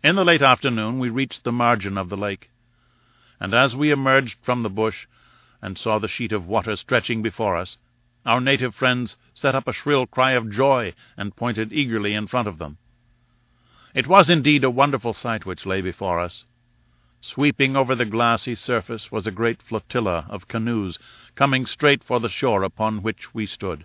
In the late afternoon we reached the margin of the lake, and as we emerged from the bush and saw the sheet of water stretching before us, our native friends set up a shrill cry of joy and pointed eagerly in front of them. It was indeed a wonderful sight which lay before us. Sweeping over the glassy surface was a great flotilla of canoes coming straight for the shore upon which we stood.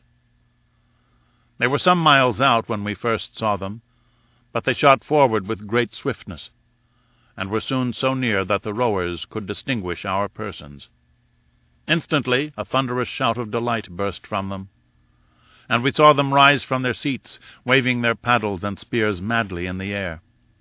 They were some miles out when we first saw them, but they shot forward with great swiftness, and were soon so near that the rowers could distinguish our persons. Instantly a thunderous shout of delight burst from them, and we saw them rise from their seats, waving their paddles and spears madly in the air.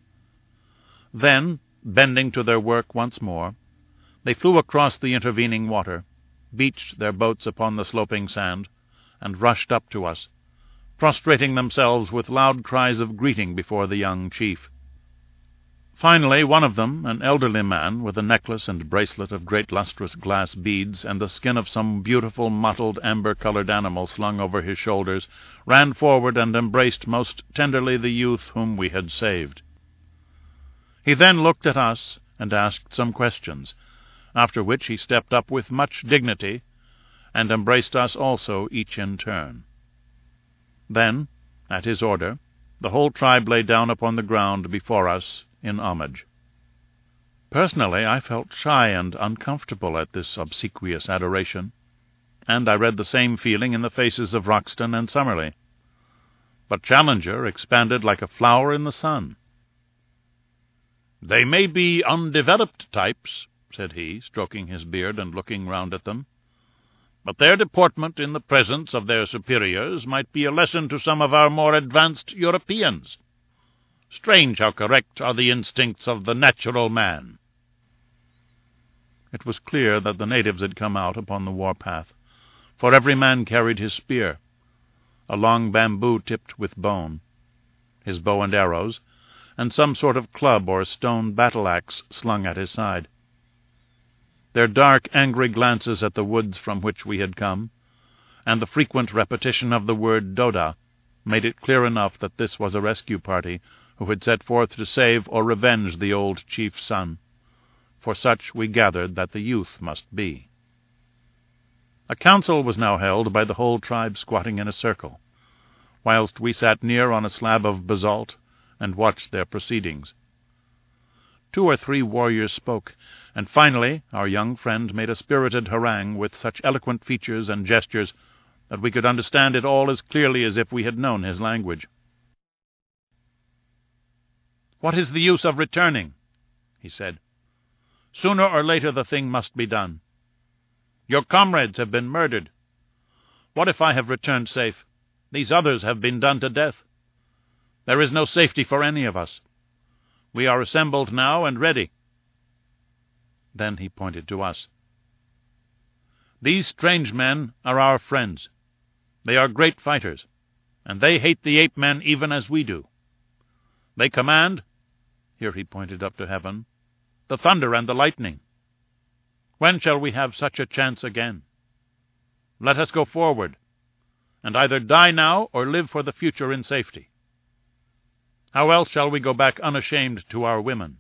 Then, bending to their work once more, they flew across the intervening water, beached their boats upon the sloping sand, and rushed up to us, prostrating themselves with loud cries of greeting before the young chief. Finally, one of them, an elderly man, with a necklace and bracelet of great lustrous glass beads, and the skin of some beautiful mottled amber-colored animal slung over his shoulders, ran forward and embraced most tenderly the youth whom we had saved. He then looked at us and asked some questions, after which he stepped up with much dignity and embraced us also, each in turn. Then, at his order, the whole tribe lay down upon the ground before us in homage. Personally, I felt shy and uncomfortable at this obsequious adoration, and I read the same feeling in the faces of Roxton and Summerlee. But Challenger expanded like a flower in the sun. "They may be undeveloped types," said he, stroking his beard and looking round at them, "but their deportment in the presence of their superiors might be a lesson to some of our more advanced Europeans. Strange how correct are the instincts of the natural man." It was clear that the natives had come out upon the war-path, for every man carried his spear, a long bamboo tipped with bone, his bow and arrows, and some sort of club or stone battle-axe slung at his side. Their dark, angry glances at the woods from which we had come, and the frequent repetition of the word Doda, made it clear enough that this was a rescue party who had set forth to save or revenge the old chief's son, for such we gathered that the youth must be. A council was now held by the whole tribe squatting in a circle, whilst we sat near on a slab of basalt and watched their proceedings. 2 or 3 warriors spoke, and finally our young friend made a spirited harangue with such eloquent features and gestures that we could understand it all as clearly as if we had known his language. "What is the use of returning?" he said. "Sooner or later the thing must be done. Your comrades have been murdered. What if I have returned safe? These others have been done to death. There is no safety for any of us. We are assembled now and ready." Then he pointed to us. "These strange men are our friends. They are great fighters, and they hate the ape-men even as we do. They command," here he pointed up to heaven, "the thunder and the lightning. When shall we have such a chance again? Let us go forward, and either die now or live for the future in safety. How else shall we go back unashamed to our women?"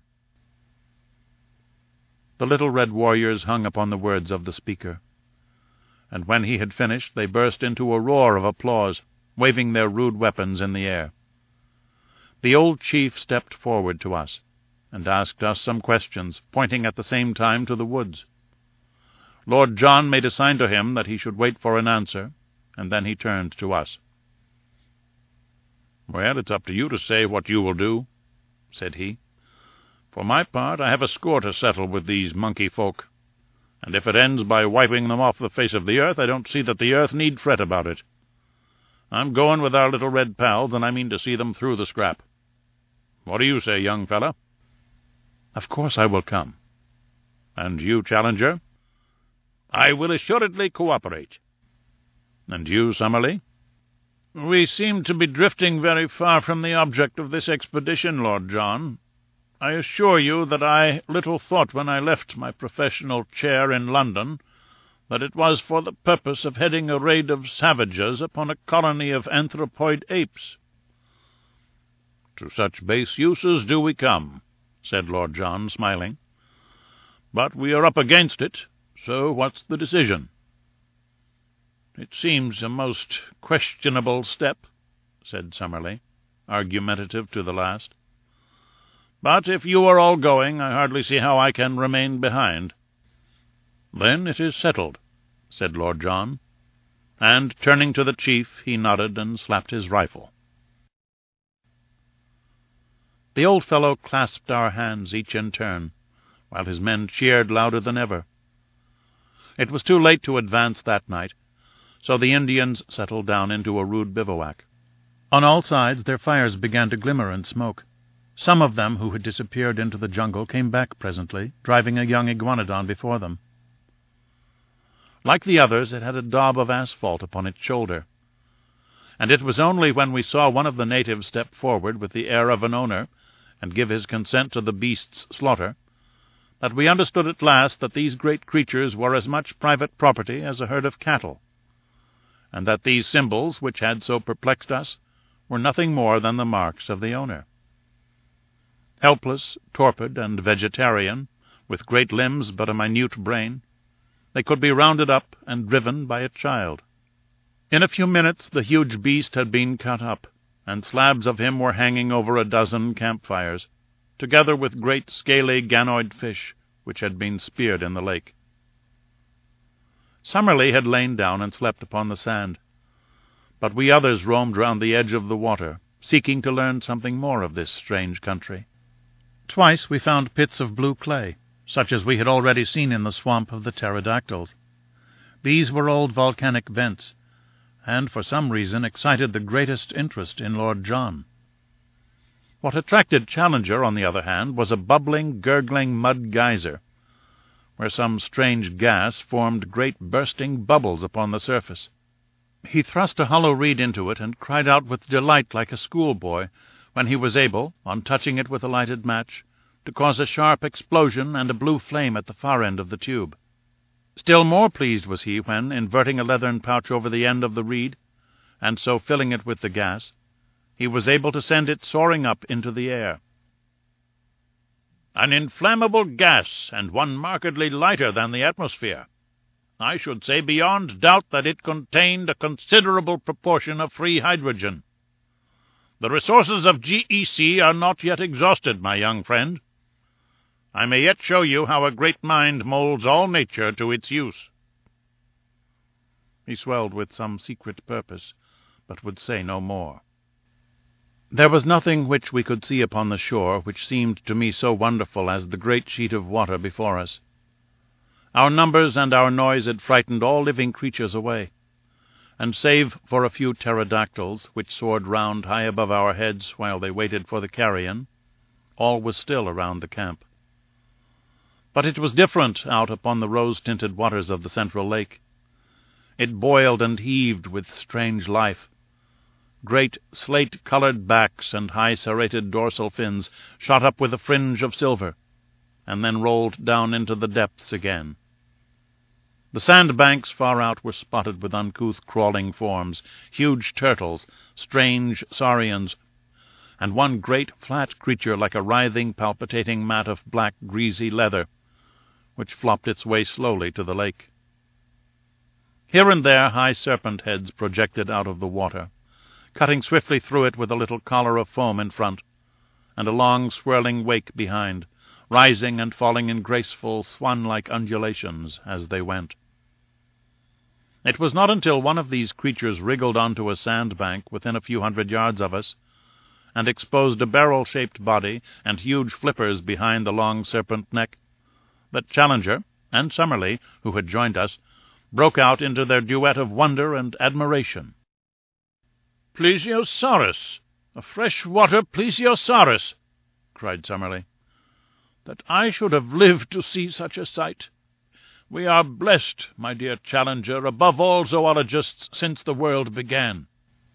The little red warriors hung upon the words of the speaker, and when he had finished they burst into a roar of applause, waving their rude weapons in the air. The old chief stepped forward to us, and asked us some questions, pointing at the same time to the woods. Lord John made a sign to him that he should wait for an answer, and then he turned to us. "Well, it's up to you to say what you will do," said he. "For my part, I have a score to settle with these monkey folk, and if it ends by wiping them off the face of the earth, I don't see that the earth need fret about it. I'm going with our little red pals, and I mean to see them through the scrap. What do you say, young fella?" "Of course I will come." "And you, Challenger?" "I will assuredly cooperate." "And you, Summerlee?" "We seem to be drifting very far from the object of this expedition, Lord John. I assure you that I little thought when I left my professional chair in London that it was for the purpose of heading a raid of savages upon a colony of anthropoid apes." "To such base uses do we come," said Lord John, smiling. "But we are up against it, so what's the decision?" "It seems a most questionable step," said Summerlee, argumentative to the last. "But if you are all going, I hardly see how I can remain behind." "Then it is settled," said Lord John, and, turning to the chief, he nodded and slapped his rifle. The old fellow clasped our hands each in turn, while his men cheered louder than ever. It was too late to advance that night, so the Indians settled down into a rude bivouac. On all sides their fires began to glimmer and smoke. Some of them who had disappeared into the jungle came back presently, driving a young iguanodon before them. Like the others, it had a daub of asphalt upon its shoulder, and it was only when we saw one of the natives step forward with the air of an owner and give his consent to the beast's slaughter that we understood at last that these great creatures were as much private property as a herd of cattle, and that these symbols, which had so perplexed us, were nothing more than the marks of the owner. Helpless, torpid, and vegetarian, with great limbs but a minute brain, they could be rounded up and driven by a child. In a few minutes the huge beast had been cut up, and slabs of him were hanging over a dozen campfires, together with great scaly ganoid fish which had been speared in the lake. Summerlee had lain down and slept upon the sand, but we others roamed round the edge of the water, seeking to learn something more of this strange country. Twice we found pits of blue clay, such as we had already seen in the swamp of the pterodactyls. These were old volcanic vents, and for some reason excited the greatest interest in Lord John. What attracted Challenger, on the other hand, was a bubbling, gurgling mud geyser, where some strange gas formed great bursting bubbles upon the surface. He thrust a hollow reed into it and cried out with delight like a schoolboy when he was able, on touching it with a lighted match, to cause a sharp explosion and a blue flame at the far end of the tube. Still more pleased was he when, inverting a leathern pouch over the end of the reed, and so filling it with the gas, he was able to send it soaring up into the air. "An inflammable gas, and one markedly lighter than the atmosphere. I should say beyond doubt that it contained a considerable proportion of free hydrogen. The resources of GEC are not yet exhausted, my young friend. I may yet show you how a great mind molds all nature to its use." He swelled with some secret purpose, but would say no more. There was nothing which we could see upon the shore which seemed to me so wonderful as the great sheet of water before us. Our numbers and our noise had frightened all living creatures away, and save for a few pterodactyls which soared round high above our heads while they waited for the carrion, all was still around the camp. But it was different out upon the rose-tinted waters of the central lake. It boiled and heaved with strange life. Great slate-colored backs and high serrated dorsal fins shot up with a fringe of silver, and then rolled down into the depths again. The sandbanks far out were spotted with uncouth crawling forms, huge turtles, strange saurians, and one great flat creature like a writhing, palpitating mat of black, greasy leather, which flopped its way slowly to the lake. Here and there high serpent heads projected out of the water, cutting swiftly through it with a little collar of foam in front, and a long swirling wake behind, rising and falling in graceful, swan-like undulations as they went. It was not until one of these creatures wriggled onto a sandbank within a few hundred yards of us, and exposed a barrel-shaped body and huge flippers behind the long serpent neck, that Challenger and Summerlee, who had joined us, broke out into their duet of wonder and admiration. "Plesiosaurus! A freshwater plesiosaurus!" cried Summerlee. "That I should have lived to see such a sight! We are blessed, my dear Challenger, above all zoologists since the world began."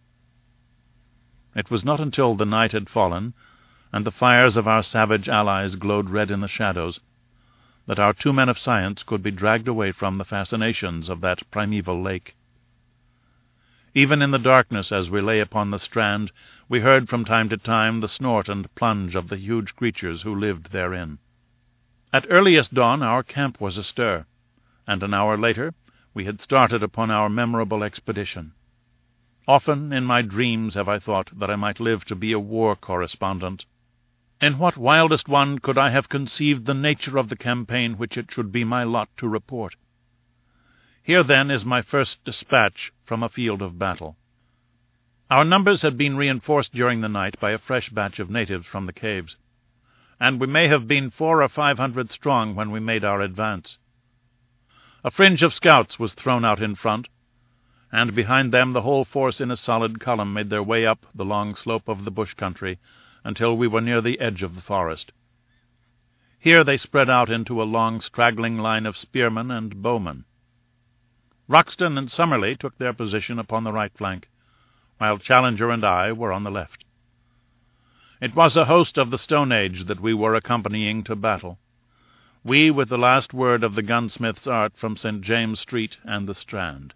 It was not until the night had fallen, and the fires of our savage allies glowed red in the shadows, that our two men of science could be dragged away from the fascinations of that primeval lake. Even in the darkness, as we lay upon the strand, we heard from time to time the snort and plunge of the huge creatures who lived therein. At earliest dawn our camp was astir, and an hour later we had started upon our memorable expedition. Often in my dreams have I thought that I might live to be a war correspondent. In what wildest one could I have conceived the nature of the campaign which it should be my lot to report? Here, then, is my first dispatch from a field of battle. Our numbers had been reinforced during the night by a fresh batch of natives from the caves, and we may have been 400 or 500 strong when we made our advance. A fringe of scouts was thrown out in front, and behind them the whole force in a solid column made their way up the long slope of the bush country until we were near the edge of the forest. Here they spread out into a long straggling line of spearmen and bowmen. Roxton and Summerlee took their position upon the right flank, while Challenger and I were on the left. It was a host of the Stone Age that we were accompanying to battle, we with the last word of the gunsmith's art from St. James Street and the Strand.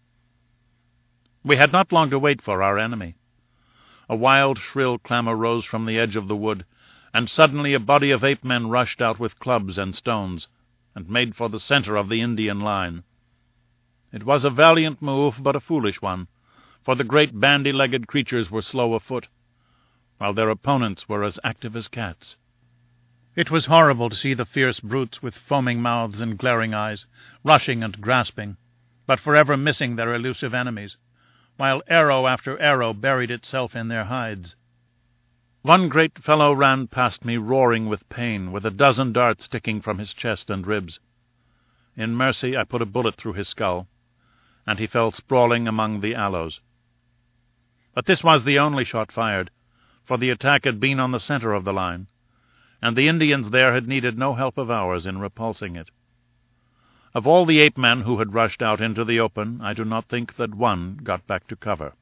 We had not long to wait for our enemy. A wild, shrill clamour rose from the edge of the wood, and suddenly a body of ape-men rushed out with clubs and stones, and made for the centre of the Indian line. It was a valiant move, but a foolish one, for the great bandy-legged creatures were slow of foot, while their opponents were as active as cats. It was horrible to see the fierce brutes with foaming mouths and glaring eyes, rushing and grasping, but forever missing their elusive enemies, while arrow after arrow buried itself in their hides. One great fellow ran past me roaring with pain, with a dozen darts sticking from his chest and ribs. In mercy I put a bullet through his skull, and he fell sprawling among the aloes. But this was the only shot fired, for the attack had been on the center of the line, and the Indians there had needed no help of ours in repulsing it. Of all the ape-men who had rushed out into the open, I do not think that one got back to cover.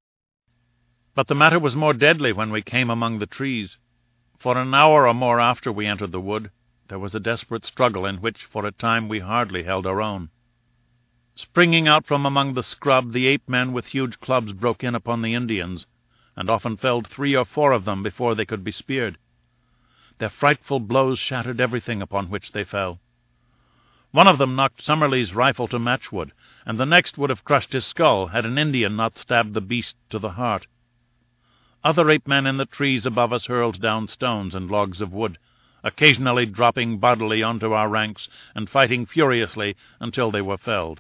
But the matter was more deadly when we came among the trees. For an hour or more after we entered the wood, there was a desperate struggle in which for a time we hardly held our own. Springing out from among the scrub, the ape-men with huge clubs broke in upon the Indians, and often felled 3 or 4 of them before they could be speared. Their frightful blows shattered everything upon which they fell. One of them knocked Summerlee's rifle to matchwood, and the next would have crushed his skull had an Indian not stabbed the beast to the heart. Other ape-men in the trees above us hurled down stones and logs of wood, occasionally dropping bodily onto our ranks and fighting furiously until they were felled.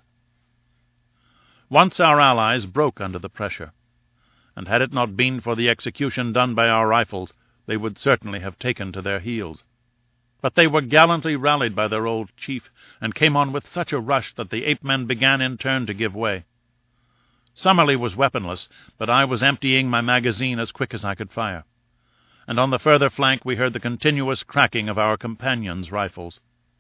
Once our allies broke under the pressure, and had it not been for the execution done by our rifles, they would certainly have taken to their heels. But they were gallantly rallied by their old chief, and came on with such a rush that the ape-men began in turn to give way. Summerlee was weaponless, but I was emptying my magazine as quick as I could fire, and on the further flank we heard the continuous cracking of our companions' rifles.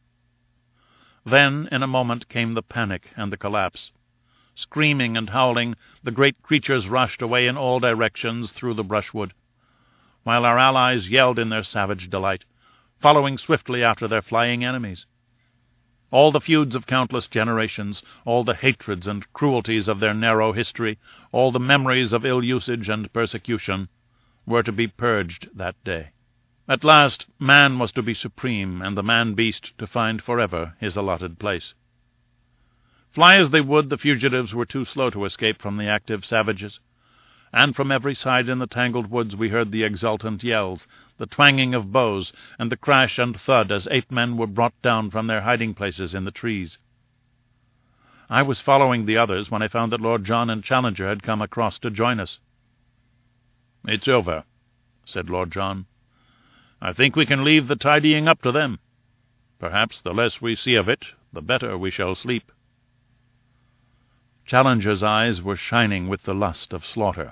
Then, in a moment, came the panic and the collapse. Screaming and howling, the great creatures rushed away in all directions through the brushwood, while our allies yelled in their savage delight, following swiftly after their flying enemies. All the feuds of countless generations, all the hatreds and cruelties of their narrow history, all the memories of ill usage and persecution, were to be purged that day. At last, man was to be supreme, and the man-beast to find forever his allotted place. Fly as they would, the fugitives were too slow to escape from the active savages, and from every side in the tangled woods we heard the exultant yells, the twanging of bows, and the crash and thud as ape-men were brought down from their hiding-places in the trees. I was following the others when I found that Lord John and Challenger had come across to join us. "It's over," said Lord John. "I think we can leave the tidying up to them. Perhaps the less we see of it, the better we shall sleep." Challenger's eyes were shining with the lust of slaughter.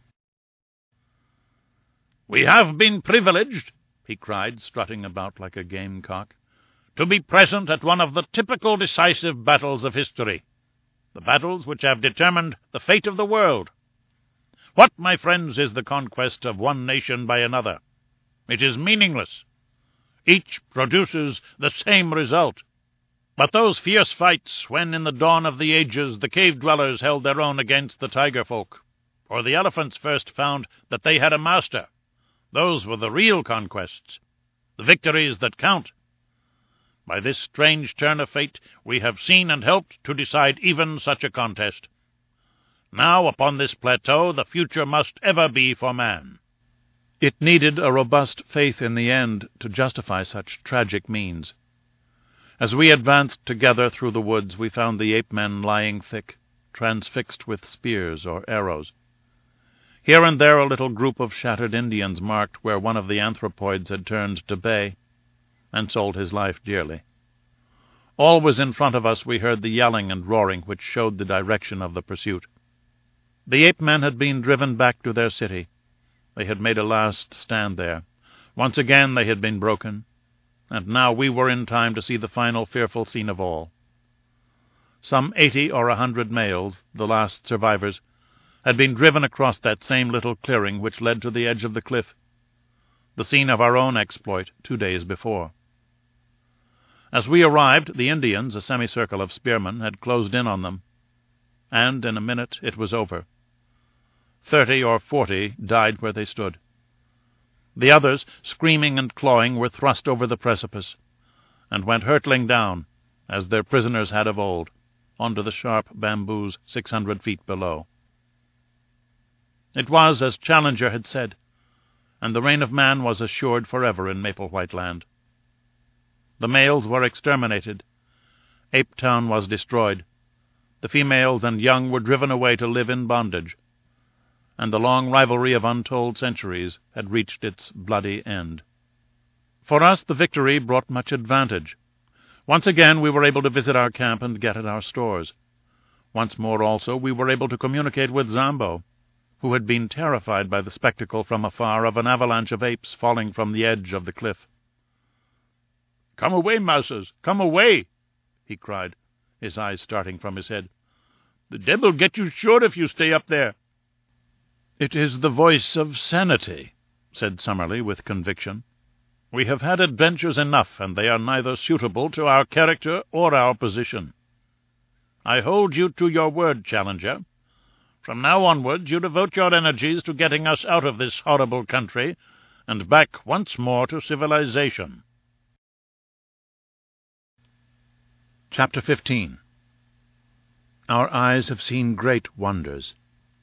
"We have been privileged," he cried, strutting about like a gamecock, "to be present at one of the typical decisive battles of history, the battles which have determined the fate of the world. What, my friends, is the conquest of one nation by another? It is meaningless. Each produces the same result. But those fierce fights, when in the dawn of the ages the cave-dwellers held their own against the tiger folk, or the elephants first found that they had a master, those were the real conquests, the victories that count. By this strange turn of fate we have seen and helped to decide even such a contest. Now upon this plateau the future must ever be for man. It needed a robust faith in the end to justify such tragic means. As we advanced together through the woods, we found the ape-men lying thick, transfixed with spears or arrows. Here and there a little group of shattered Indians marked where one of the anthropoids had turned to bay and sold his life dearly. Always in front of us we heard the yelling and roaring which showed the direction of the pursuit. The ape-men had been driven back to their city. They had made a last stand there. Once again they had been broken, and now we were in time to see the final fearful scene of all. Some 80 or 100 males, the last survivors, had been driven across that same little clearing which led to the edge of the cliff, the scene of our own exploit 2 days before. As we arrived, the Indians, a semicircle of spearmen, had closed in on them, and in a minute it was over. 30 or 40 died where they stood. The others, screaming and clawing, were thrust over the precipice, and went hurtling down, as their prisoners had of old, onto the sharp bamboos 600 feet below. It was as Challenger had said, and the reign of man was assured forever in Maple White Land. The males were exterminated. Ape Town was destroyed. The females and young were driven away to live in bondage, and the long rivalry of untold centuries had reached its bloody end. For us the victory brought much advantage. Once again we were able to visit our camp and get at our stores. Once more also we were able to communicate with Zambo, who had been terrified by the spectacle from afar of an avalanche of apes falling from the edge of the cliff. "Come away, mouses, come away!" he cried, his eyes starting from his head. "The devil get you sure if you stay up there." "It is the voice of sanity," said Summerlee with conviction. "We have had adventures enough, and they are neither suitable to our character or our position. I hold you to your word, Challenger. From now onwards you devote your energies to getting us out of this horrible country and back once more to civilization." Chapter 15. Our eyes have seen great wonders.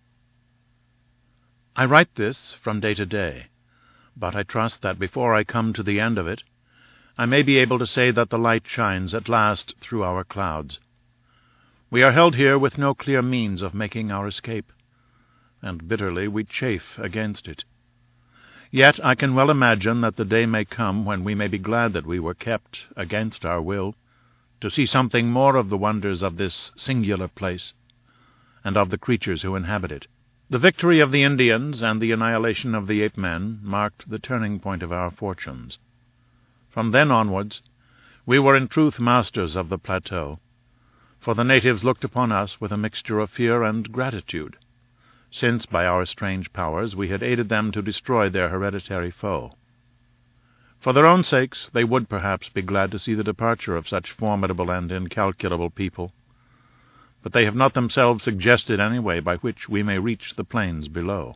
I write this from day to day, but I trust that before I come to the end of it, I may be able to say that the light shines at last through our clouds. We are held here with no clear means of making our escape, and bitterly we chafe against it. Yet I can well imagine that the day may come when we may be glad that we were kept, against our will, to see something more of the wonders of this singular place, and of the creatures who inhabit it. The victory of the Indians and the annihilation of the ape-men marked the turning point of our fortunes. From then onwards, we were in truth masters of the plateau, for the natives looked upon us with a mixture of fear and gratitude, since by our strange powers we had aided them to destroy their hereditary foe. For their own sakes they would perhaps be glad to see the departure of such formidable and incalculable people, but they have not themselves suggested any way by which we may reach the plains below.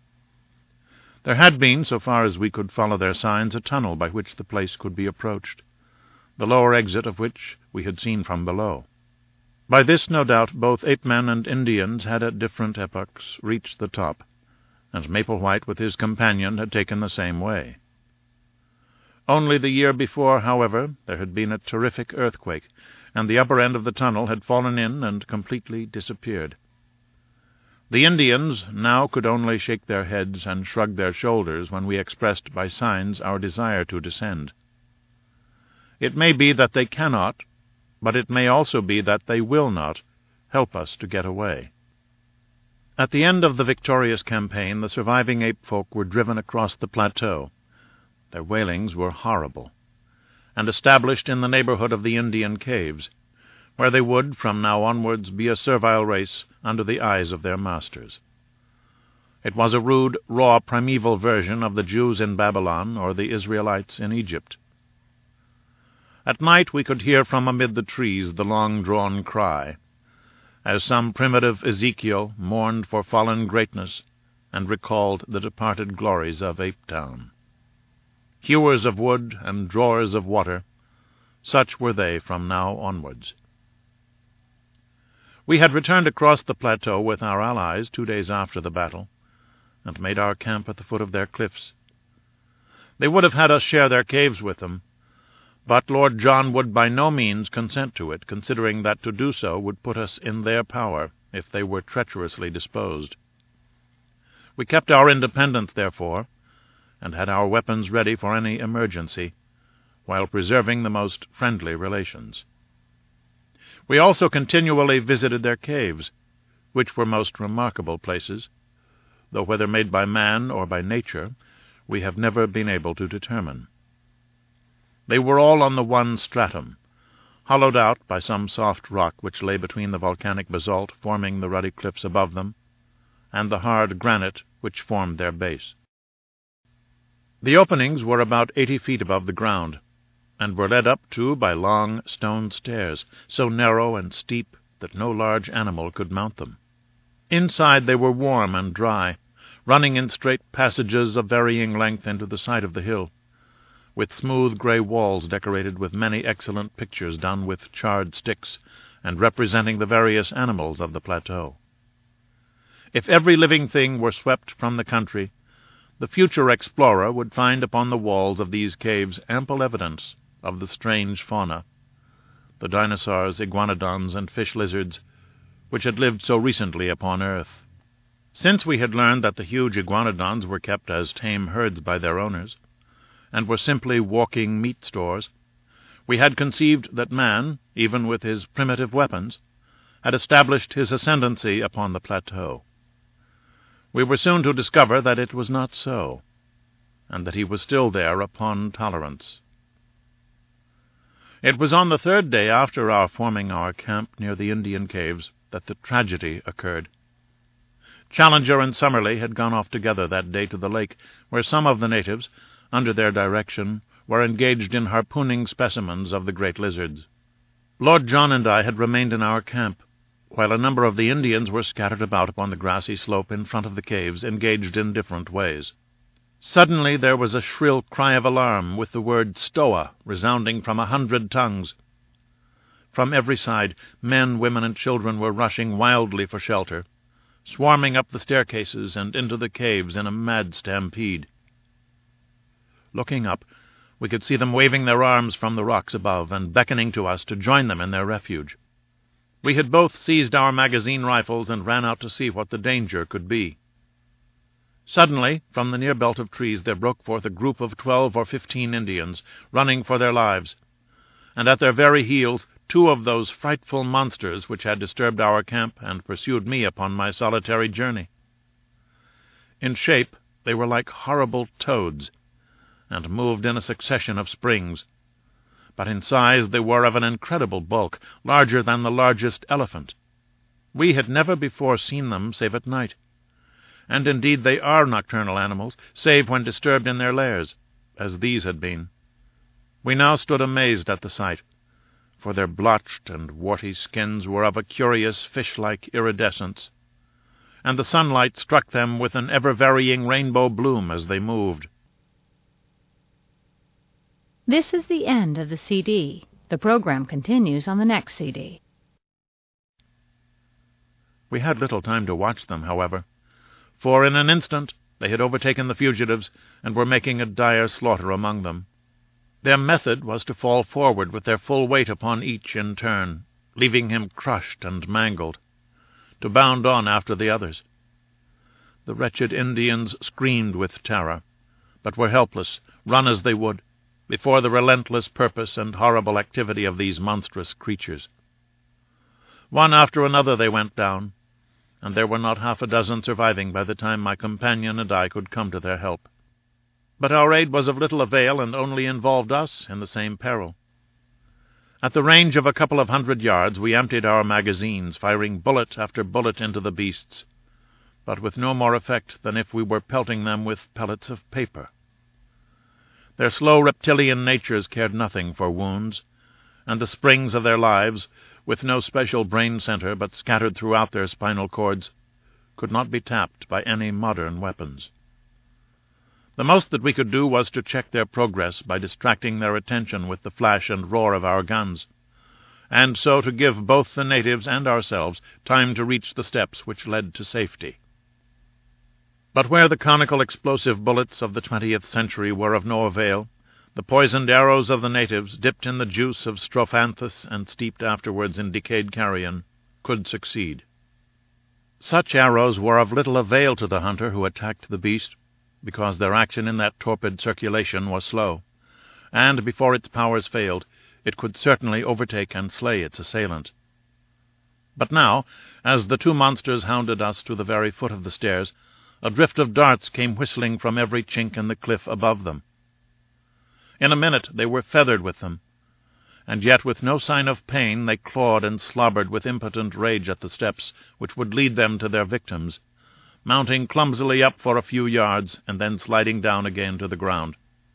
There had been, so far as we could follow their signs, a tunnel by which the place could be approached, the lower exit of which we had seen from below. By this, no doubt, both ape-men and Indians had at different epochs reached the top, and Maple White with his companion had taken the same way. Only the year before, however, there had been a terrific earthquake, and the upper end of the tunnel had fallen in and completely disappeared. The Indians now could only shake their heads and shrug their shoulders when we expressed by signs our desire to descend. It may be that they cannot, but it may also be that they will not, help us to get away. At the end of the victorious campaign, the surviving ape-folk were driven across the plateau. Their wailings were horrible, and established in the neighborhood of the Indian caves, where they would, from now onwards, be a servile race under the eyes of their masters. It was a rude, raw, primeval version of the Jews in Babylon or the Israelites in Egypt. At night we could hear from amid the trees the long-drawn cry, as some primitive Ezekiel mourned for fallen greatness and recalled the departed glories of Ape Town. Hewers of wood and drawers of water, such were they from now onwards. We had returned across the plateau with our allies 2 days after the battle, and made our camp at the foot of their cliffs. They would have had us share their caves with them, but Lord John would by no means consent to it, considering that to do so would put us in their power if they were treacherously disposed. We kept our independence, therefore, and had our weapons ready for any emergency, while preserving the most friendly relations. We also continually visited their caves, which were most remarkable places, though whether made by man or by nature, we have never been able to determine. They were all on the one stratum, hollowed out by some soft rock which lay between the volcanic basalt forming the ruddy cliffs above them, and the hard granite which formed their base. The openings were about 80 feet above the ground, and were led up to by long stone stairs, so narrow and steep that no large animal could mount them. Inside they were warm and dry, running in straight passages of varying length into the side of the hill, with smooth grey walls decorated with many excellent pictures done with charred sticks, and representing the various animals of the plateau. If every living thing were swept from the country, the future explorer would find upon the walls of these caves ample evidence of the strange fauna, the dinosaurs, iguanodons, and fish-lizards, which had lived so recently upon earth. Since we had learned that the huge iguanodons were kept as tame herds by their owners, and were simply walking meat stores, we had conceived that man, even with his primitive weapons, had established his ascendancy upon the plateau. We were soon to discover that it was not so, and that he was still there upon tolerance. It was on the 3rd day after our forming our camp near the Indian caves that the tragedy occurred. Challenger and Summerlee had gone off together that day to the lake, where some of the natives, under their direction, were engaged in harpooning specimens of the great lizards. Lord John and I had remained in our camp, while a number of the Indians were scattered about upon the grassy slope in front of the caves, engaged in different ways. Suddenly there was a shrill cry of alarm, with the word "Stoa" resounding from 100 tongues. From every side, men, women, and children were rushing wildly for shelter, swarming up the staircases and into the caves in a mad stampede. Looking up, we could see them waving their arms from the rocks above and beckoning to us to join them in their refuge. We had both seized our magazine rifles and ran out to see what the danger could be. Suddenly, from the near belt of trees, there broke forth a group of 12 or 15 Indians, running for their lives, and at their very heels 2 of those frightful monsters which had disturbed our camp and pursued me upon my solitary journey. In shape they were like horrible toads, and moved in a succession of springs, but in size they were of an incredible bulk, larger than the largest elephant. We had never before seen them save at night, and indeed they are nocturnal animals, save when disturbed in their lairs, as these had been. We now stood amazed at the sight, for their blotched and warty skins were of a curious fish-like iridescence, and the sunlight struck them with an ever-varying rainbow bloom as they moved. This is the end of the CD. The program continues on the next CD. We had little time to watch them, however, for in an instant they had overtaken the fugitives and were making a dire slaughter among them. Their method was to fall forward with their full weight upon each in turn, leaving him crushed and mangled, to bound on after the others. The wretched Indians screamed with terror, but were helpless, run as they would, before the relentless purpose and horrible activity of these monstrous creatures. One after another they went down, and there were not half a dozen surviving by the time my companion and I could come to their help. But our aid was of little avail, and only involved us in the same peril. At the range of a couple of 100 yards we emptied our magazines, firing bullet after bullet into the beasts, but with no more effect than if we were pelting them with pellets of paper. Their slow reptilian natures cared nothing for wounds, and the springs of their lives, with no special brain center but scattered throughout their spinal cords, could not be tapped by any modern weapons. The most that we could do was to check their progress by distracting their attention with the flash and roar of our guns, and so to give both the natives and ourselves time to reach the steps which led to safety. But where the conical explosive bullets of the 20th century were of no avail, the poisoned arrows of the natives, dipped in the juice of strophanthus and steeped afterwards in decayed carrion, could succeed. Such arrows were of little avail to the hunter who attacked the beast, because their action in that torpid circulation was slow, and before its powers failed, it could certainly overtake and slay its assailant. But now, as the two monsters hounded us to the very foot of the stairs, a drift of darts came whistling from every chink in the cliff above them. In a minute they were feathered with them, and yet with no sign of pain they clawed and slobbered with impotent rage at the steps which would lead them to their victims, mounting clumsily up for a few yards and then sliding down again to the ground.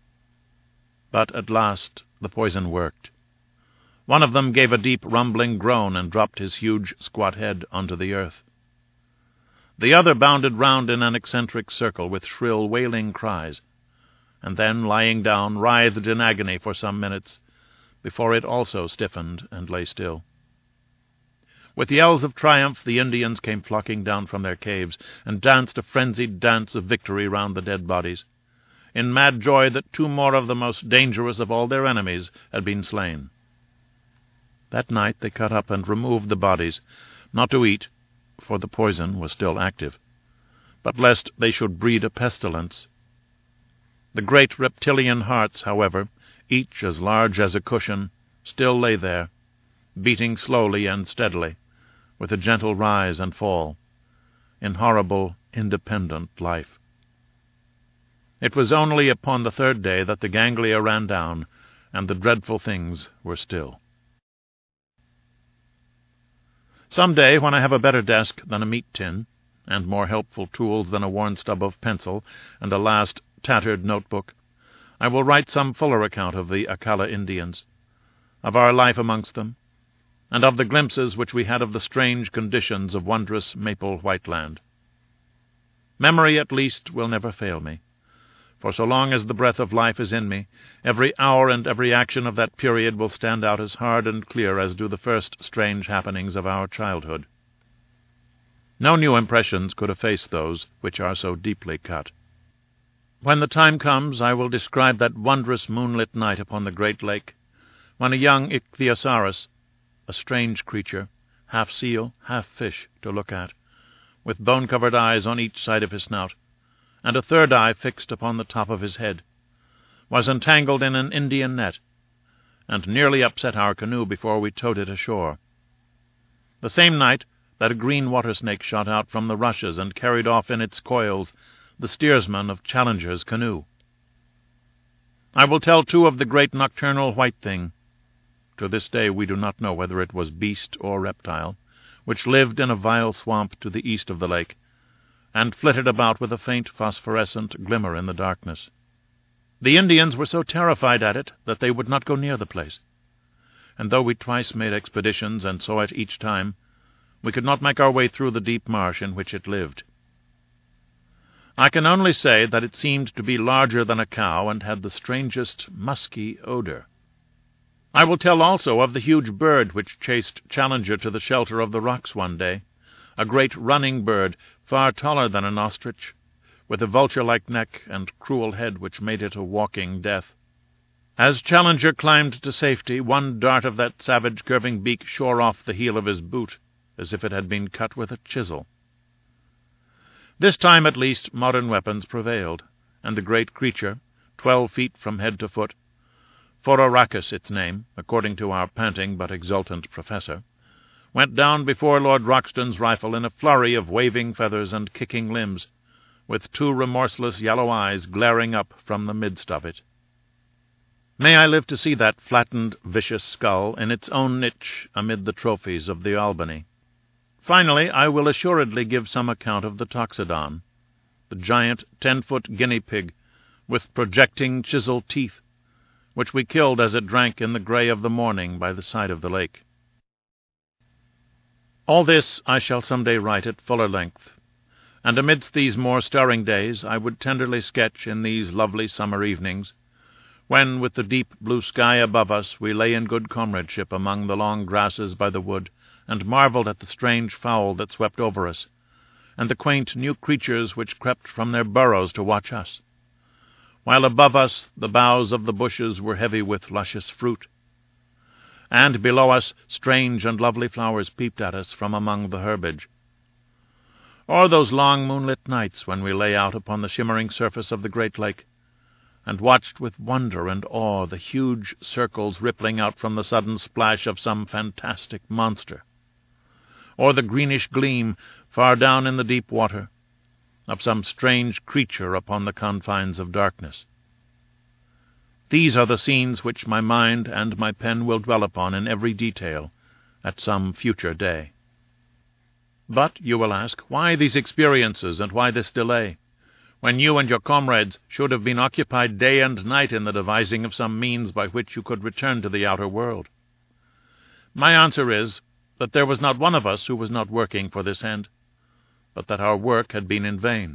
But at last the poison worked. One of them gave a deep rumbling groan and dropped his huge squat head onto the earth. The other bounded round in an eccentric circle with shrill wailing cries, and then, lying down, writhed in agony for some minutes, before it also stiffened and lay still. With yells of triumph the Indians came flocking down from their caves, and danced a frenzied dance of victory round the dead bodies, in mad joy that two more of the most dangerous of all their enemies had been slain. That night they cut up and removed the bodies, not to eat, for the poison was still active, but lest they should breed a pestilence. The great reptilian hearts, however, each as large as a cushion, still lay there, beating slowly and steadily, with a gentle rise and fall, in horrible, independent life. It was only upon the third day that the ganglia ran down, and the dreadful things were still. Some day, when I have a better desk than a meat tin, and more helpful tools than a worn stub of pencil and a last tattered notebook, I will write some fuller account of the Akalla Indians, of our life amongst them, and of the glimpses which we had of the strange conditions of wondrous maple white land. Memory, at least, will never fail me, for so long as the breath of life is in me, every hour and every action of that period will stand out as hard and clear as do the first strange happenings of our childhood. No new impressions could efface those which are so deeply cut. When the time comes, I will describe that wondrous moonlit night upon the great lake, when a young ichthyosaurus, a strange creature, half seal, half fish to look at, with bone-covered eyes on each side of his snout, and a third eye fixed upon the top of his head, was entangled in an Indian net, and nearly upset our canoe before we towed it ashore. The same night that a green water-snake shot out from the rushes and carried off in its coils the steersman of Challenger's canoe. I will tell, too, of the great nocturnal white thing. To this day we do not know whether it was beast or reptile, which lived in a vile swamp to the east of the lake, and flitted about with a faint phosphorescent glimmer in the darkness. The Indians were so terrified at it that they would not go near the place, and though we twice made expeditions and saw it each time, we could not make our way through the deep marsh in which it lived. I can only say that it seemed to be larger than a cow and had the strangest musky odor. I will tell also of the huge bird which chased Challenger to the shelter of the rocks one day, a great running bird, far taller than an ostrich, with a vulture-like neck and cruel head which made it a walking death. As Challenger climbed to safety, one dart of that savage curving beak shore off the heel of his boot, as if it had been cut with a chisel. This time, at least, modern weapons prevailed, and the great creature, 12 feet from head to foot, Phororhacus its name, according to our panting but exultant professor, went down before Lord Roxton's rifle in a flurry of waving feathers and kicking limbs, with 2 remorseless yellow eyes glaring up from the midst of it. May I live to see that flattened, vicious skull in its own niche amid the trophies of the Albany. Finally, I will assuredly give some account of the Toxodon, the giant 10-foot guinea pig, with projecting chisel teeth, which we killed as it drank in the grey of the morning by the side of the lake. All this I shall some day write at fuller length, and amidst these more stirring days I would tenderly sketch in these lovely summer evenings, when with the deep blue sky above us we lay in good comradeship among the long grasses by the wood, and marvelled at the strange fowl that swept over us, and the quaint new creatures which crept from their burrows to watch us, while above us the boughs of the bushes were heavy with luscious fruit, and below us strange and lovely flowers peeped at us from among the herbage. Or those long moonlit nights when we lay out upon the shimmering surface of the great lake, and watched with wonder and awe the huge circles rippling out from the sudden splash of some fantastic monster, or the greenish gleam, far down in the deep water, of some strange creature upon the confines of darkness. These are the scenes which my mind and my pen will dwell upon in every detail at some future day. But, you will ask, why these experiences and why this delay, when you and your comrades should have been occupied day and night in the devising of some means by which you could return to the outer world? My answer is that there was not one of us who was not working for this end, but that our work had been in vain.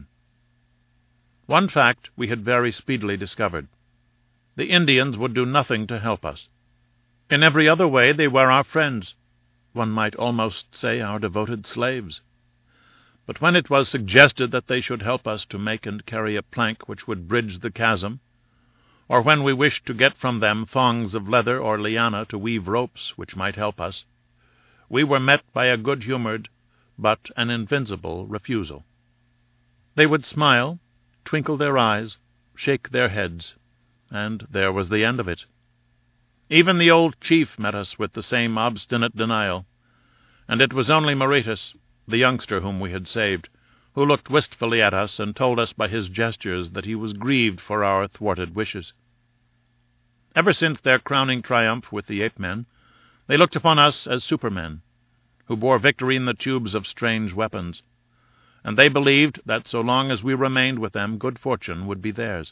One fact we had very speedily discovered. The Indians would do nothing to help us. In every other way they were our friends, one might almost say our devoted slaves. But when it was suggested that they should help us to make and carry a plank which would bridge the chasm, or when we wished to get from them thongs of leather or liana to weave ropes which might help us, we were met by a good-humored but an invincible refusal. They would smile, twinkle their eyes, shake their heads, and there was the end of it. Even the old chief met us with the same obstinate denial, and it was only Mauritius, the youngster whom we had saved, who looked wistfully at us and told us by his gestures that he was grieved for our thwarted wishes. Ever since their crowning triumph with the ape-men, they looked upon us as supermen, who bore victory in the tubes of strange weapons, and they believed that so long as we remained with them good fortune would be theirs.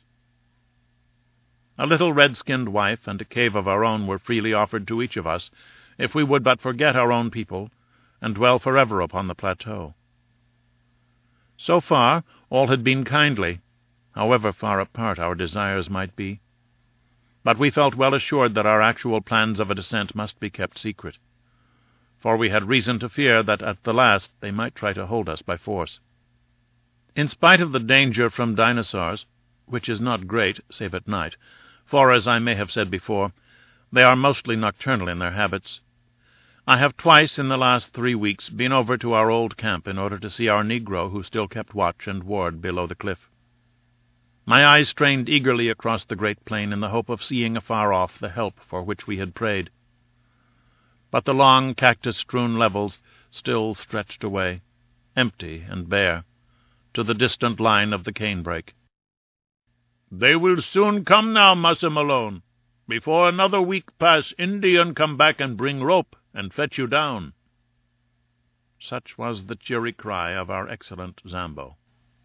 A little red-skinned wife and a cave of our own were freely offered to each of us, if we would but forget our own people and dwell forever upon the plateau. So far all had been kindly, however far apart our desires might be, but we felt well assured that our actual plans of a descent must be kept secret, for we had reason to fear that at the last they might try to hold us by force. In spite of the danger from dinosaurs, which is not great save at night, for, as I may have said before, they are mostly nocturnal in their habits, I have twice in the last 3 weeks been over to our old camp in order to see our Negro who still kept watch and ward below the cliff. My eyes strained eagerly across the great plain in the hope of seeing afar off the help for which we had prayed. But the long cactus-strewn levels still stretched away, empty and bare, to the distant line of the canebrake. "They will soon come now, Massa Malone. Before another week pass, Indian come back and bring rope and fetch you down." Such was the cheery cry of our excellent Zambo.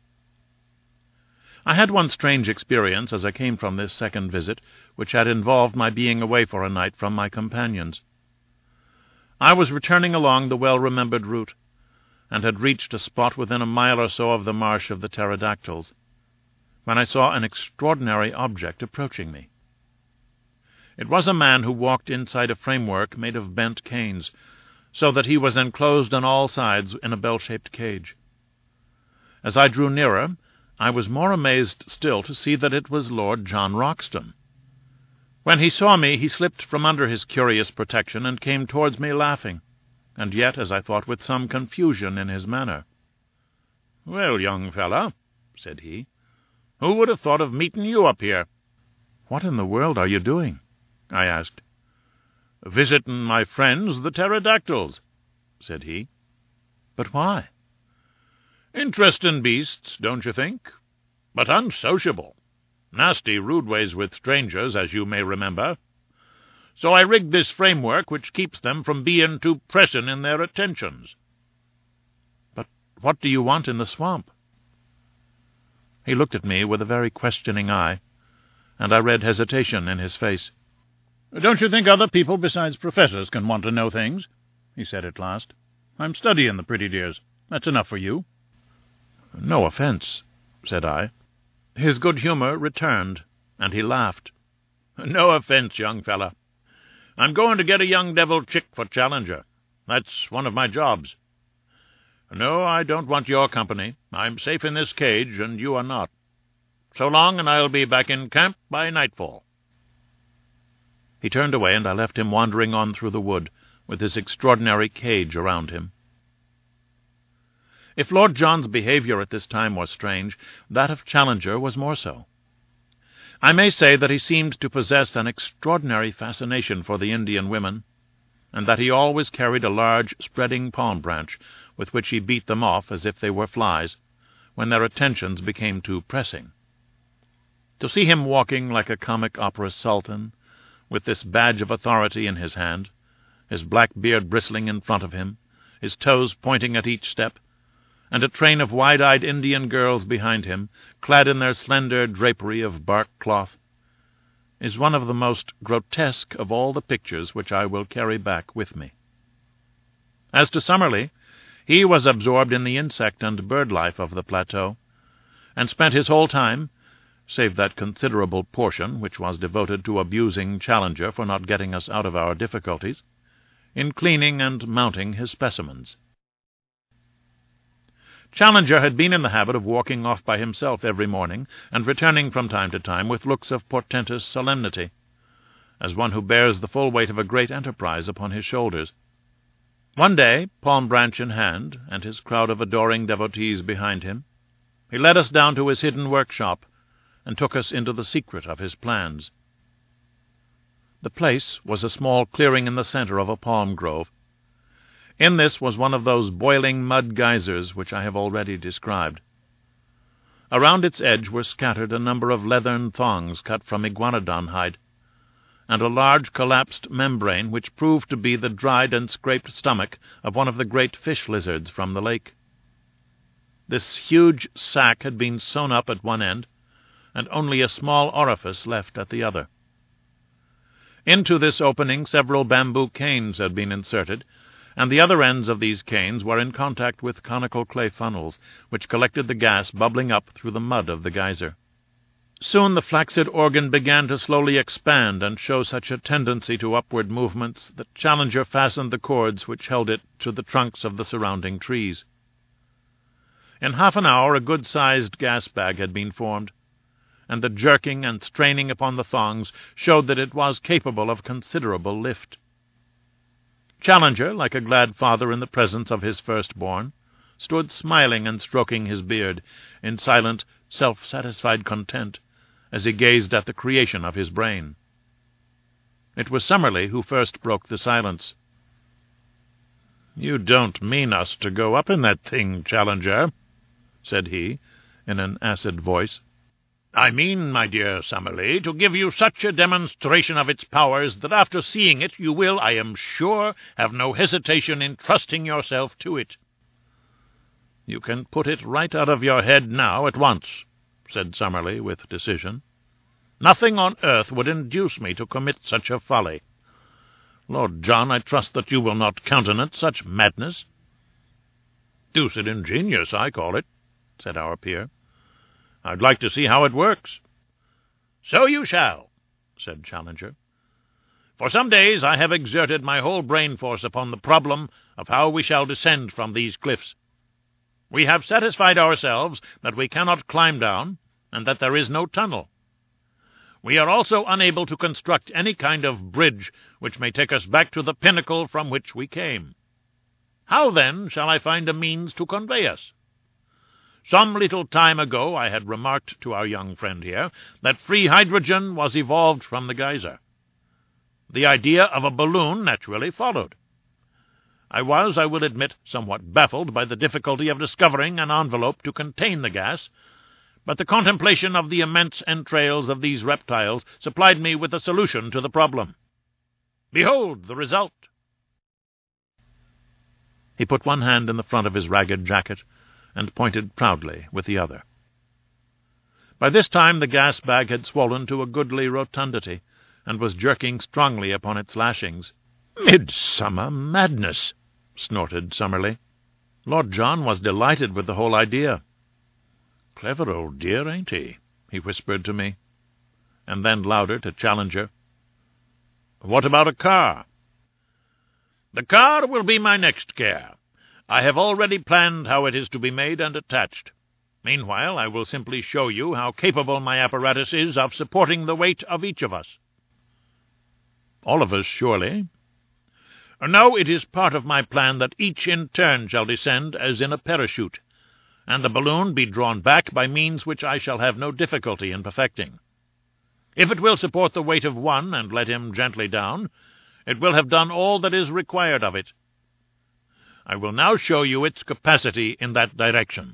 I had one strange experience as I came from this second visit, which had involved my being away for a night from my companions. I was returning along the well-remembered route, and had reached a spot within a mile or so of the marsh of the pterodactyls, when I saw an extraordinary object approaching me. It was a man who walked inside a framework made of bent canes, so that he was enclosed on all sides in a bell-shaped cage. As I drew nearer, I was more amazed still to see that it was Lord John Roxton. When he saw me, he slipped from under his curious protection and came towards me laughing, and yet, as I thought, with some confusion in his manner. "Well, young fella," said he, "who would have thought of meeting you up here?" "What in the world are you doing?" I asked. "Visiting my friends, the pterodactyls," said he. "But why?" "Interesting beasts, don't you think? But unsociable. Nasty rude ways with strangers, as you may remember. So I rigged this framework which keeps them from being too pressing in their attentions." "But what do you want in the swamp?" He looked at me with a very questioning eye, and I read hesitation in his face. "Don't you think other people besides professors can want to know things?" he said at last. "I'm studying the pretty dears. That's enough for you." "No offence," said I. His good humour returned, and he laughed. "No offence, young fella. I'm going to get a young devil chick for Challenger. That's one of my jobs. No, I don't want your company. I'm safe in this cage, and you are not. So long, and I'll be back in camp by nightfall." He turned away, and I left him wandering on through the wood, with his extraordinary cage around him. If Lord John's behaviour at this time was strange, that of Challenger was more so. I may say that he seemed to possess an extraordinary fascination for the Indian women, and that he always carried a large spreading palm branch, with which he beat them off as if they were flies, when their attentions became too pressing. To see him walking like a comic opera sultan, with this badge of authority in his hand, his black beard bristling in front of him, his toes pointing at each step, and a train of wide-eyed Indian girls behind him, clad in their slender drapery of bark cloth, is one of the most grotesque of all the pictures which I will carry back with me. As to Summerlee, he was absorbed in the insect and bird life of the plateau, and spent his whole time, save that considerable portion which was devoted to abusing Challenger for not getting us out of our difficulties, in cleaning and mounting his specimens. Challenger had been in the habit of walking off by himself every morning, and returning from time to time with looks of portentous solemnity, as one who bears the full weight of a great enterprise upon his shoulders. One day, palm branch in hand, and his crowd of adoring devotees behind him, he led us down to his hidden workshop, and took us into the secret of his plans. The place was a small clearing in the center of a palm grove. In this was one of those boiling mud geysers which I have already described. Around its edge were scattered a number of leathern thongs cut from iguanodon hide, and a large collapsed membrane which proved to be the dried and scraped stomach of one of the great fish lizards from the lake. This huge sack had been sewn up at one end, and only a small orifice left at the other. Into this opening several bamboo canes had been inserted, and the other ends of these canes were in contact with conical clay funnels, which collected the gas bubbling up through the mud of the geyser. Soon the flaccid organ began to slowly expand and show such a tendency to upward movements that Challenger fastened the cords which held it to the trunks of the surrounding trees. In half an hour a good-sized gas bag had been formed, and the jerking and straining upon the thongs showed that it was capable of considerable lift. Challenger, like a glad father in the presence of his firstborn, stood smiling and stroking his beard in silent, self-satisfied content as he gazed at the creation of his brain. It was Summerlee who first broke the silence. "You don't mean us to go up in that thing, Challenger?" said he, in an acid voice. "I mean, my dear Summerlee, to give you such a demonstration of its powers that after seeing it you will, I am sure, have no hesitation in trusting yourself to it." "You can put it right out of your head now at once," said Summerlee with decision. "Nothing on earth would induce me to commit such a folly. Lord John, I trust that you will not countenance such madness." "Deuced ingenious, I call it," said our peer. "I'd like to see how it works." "So you shall," said Challenger. "For some days I have exerted my whole brain force upon the problem of how we shall descend from these cliffs. We have satisfied ourselves that we cannot climb down, and that there is no tunnel. We are also unable to construct any kind of bridge which may take us back to the pinnacle from which we came. How, then, shall I find a means to convey us? Some little time ago I had remarked to our young friend here that free hydrogen was evolved from the geyser. The idea of a balloon naturally followed. I was, I will admit, somewhat baffled by the difficulty of discovering an envelope to contain the gas, but the contemplation of the immense entrails of these reptiles supplied me with a solution to the problem. Behold the result." He put one hand in the front of his ragged jacket, and pointed proudly with the other. By this time the gas bag had swollen to a goodly rotundity, and was jerking strongly upon its lashings. "Midsummer madness!" snorted Summerlee. Lord John was delighted with the whole idea. "Clever old dear, ain't he?" he whispered to me, and then louder to Challenger, "What about a car?" "The car will be my next care. I have already planned how it is to be made and attached. Meanwhile, I will simply show you how capable my apparatus is of supporting the weight of each of us." "All of us, surely?" "No, it is part of my plan that each in turn shall descend as in a parachute, and the balloon be drawn back by means which I shall have no difficulty in perfecting. If it will support the weight of one and let him gently down, it will have done all that is required of it. I will now show you its capacity in that direction."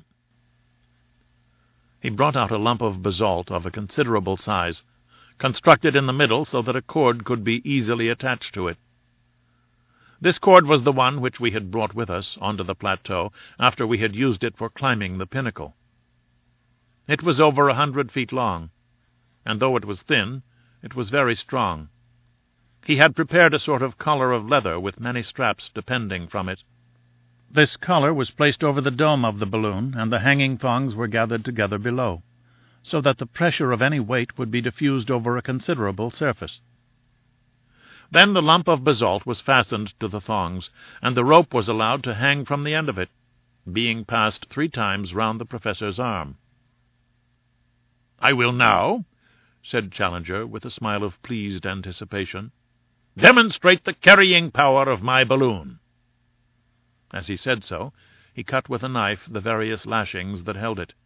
He brought out a lump of basalt of a considerable size, constructed in the middle so that a cord could be easily attached to it. This cord was the one which we had brought with us onto the plateau after we had used it for climbing the pinnacle. It was over 100 feet long, and though it was thin, it was very strong. He had prepared a sort of collar of leather with many straps depending from it. This collar was placed over the dome of the balloon, and the hanging thongs were gathered together below, so that the pressure of any weight would be diffused over a considerable surface. Then the lump of basalt was fastened to the thongs, and the rope was allowed to hang from the end of it, being passed 3 times round the professor's arm. "I will now," said Challenger, with a smile of pleased anticipation, "demonstrate the carrying power of my balloon." As he said so, he cut with a knife the various lashings that held it.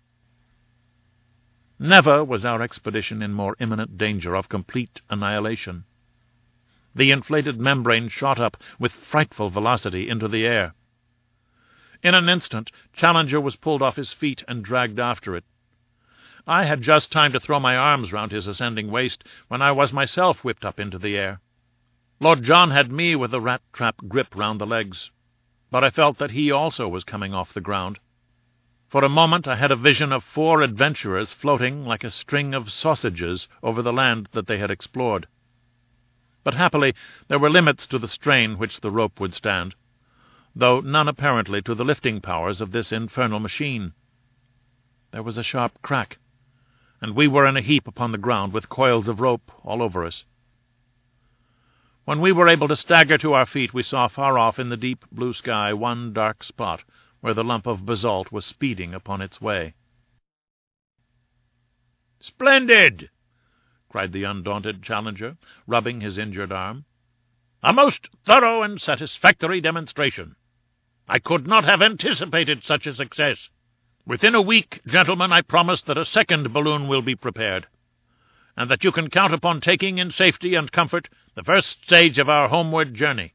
Never was our expedition in more imminent danger of complete annihilation. The inflated membrane shot up with frightful velocity into the air. In an instant, Challenger was pulled off his feet and dragged after it. I had just time to throw my arms round his ascending waist when I was myself whipped up into the air. Lord John had me with a rat-trap grip round the legs, but I felt that he also was coming off the ground. For a moment I had a vision of 4 adventurers floating like a string of sausages over the land that they had explored. But happily there were limits to the strain which the rope would stand, though none apparently to the lifting powers of this infernal machine. There was a sharp crack, and we were in a heap upon the ground with coils of rope all over us. When we were able to stagger to our feet, we saw far off in the deep blue sky one dark spot where the lump of basalt was speeding upon its way. "Splendid!" cried the undaunted Challenger, rubbing his injured arm. "A most thorough and satisfactory demonstration. I could not have anticipated such a success. Within a week, gentlemen, I promise that a second balloon will be prepared, and that you can count upon taking in safety and comfort the first stage of our homeward journey."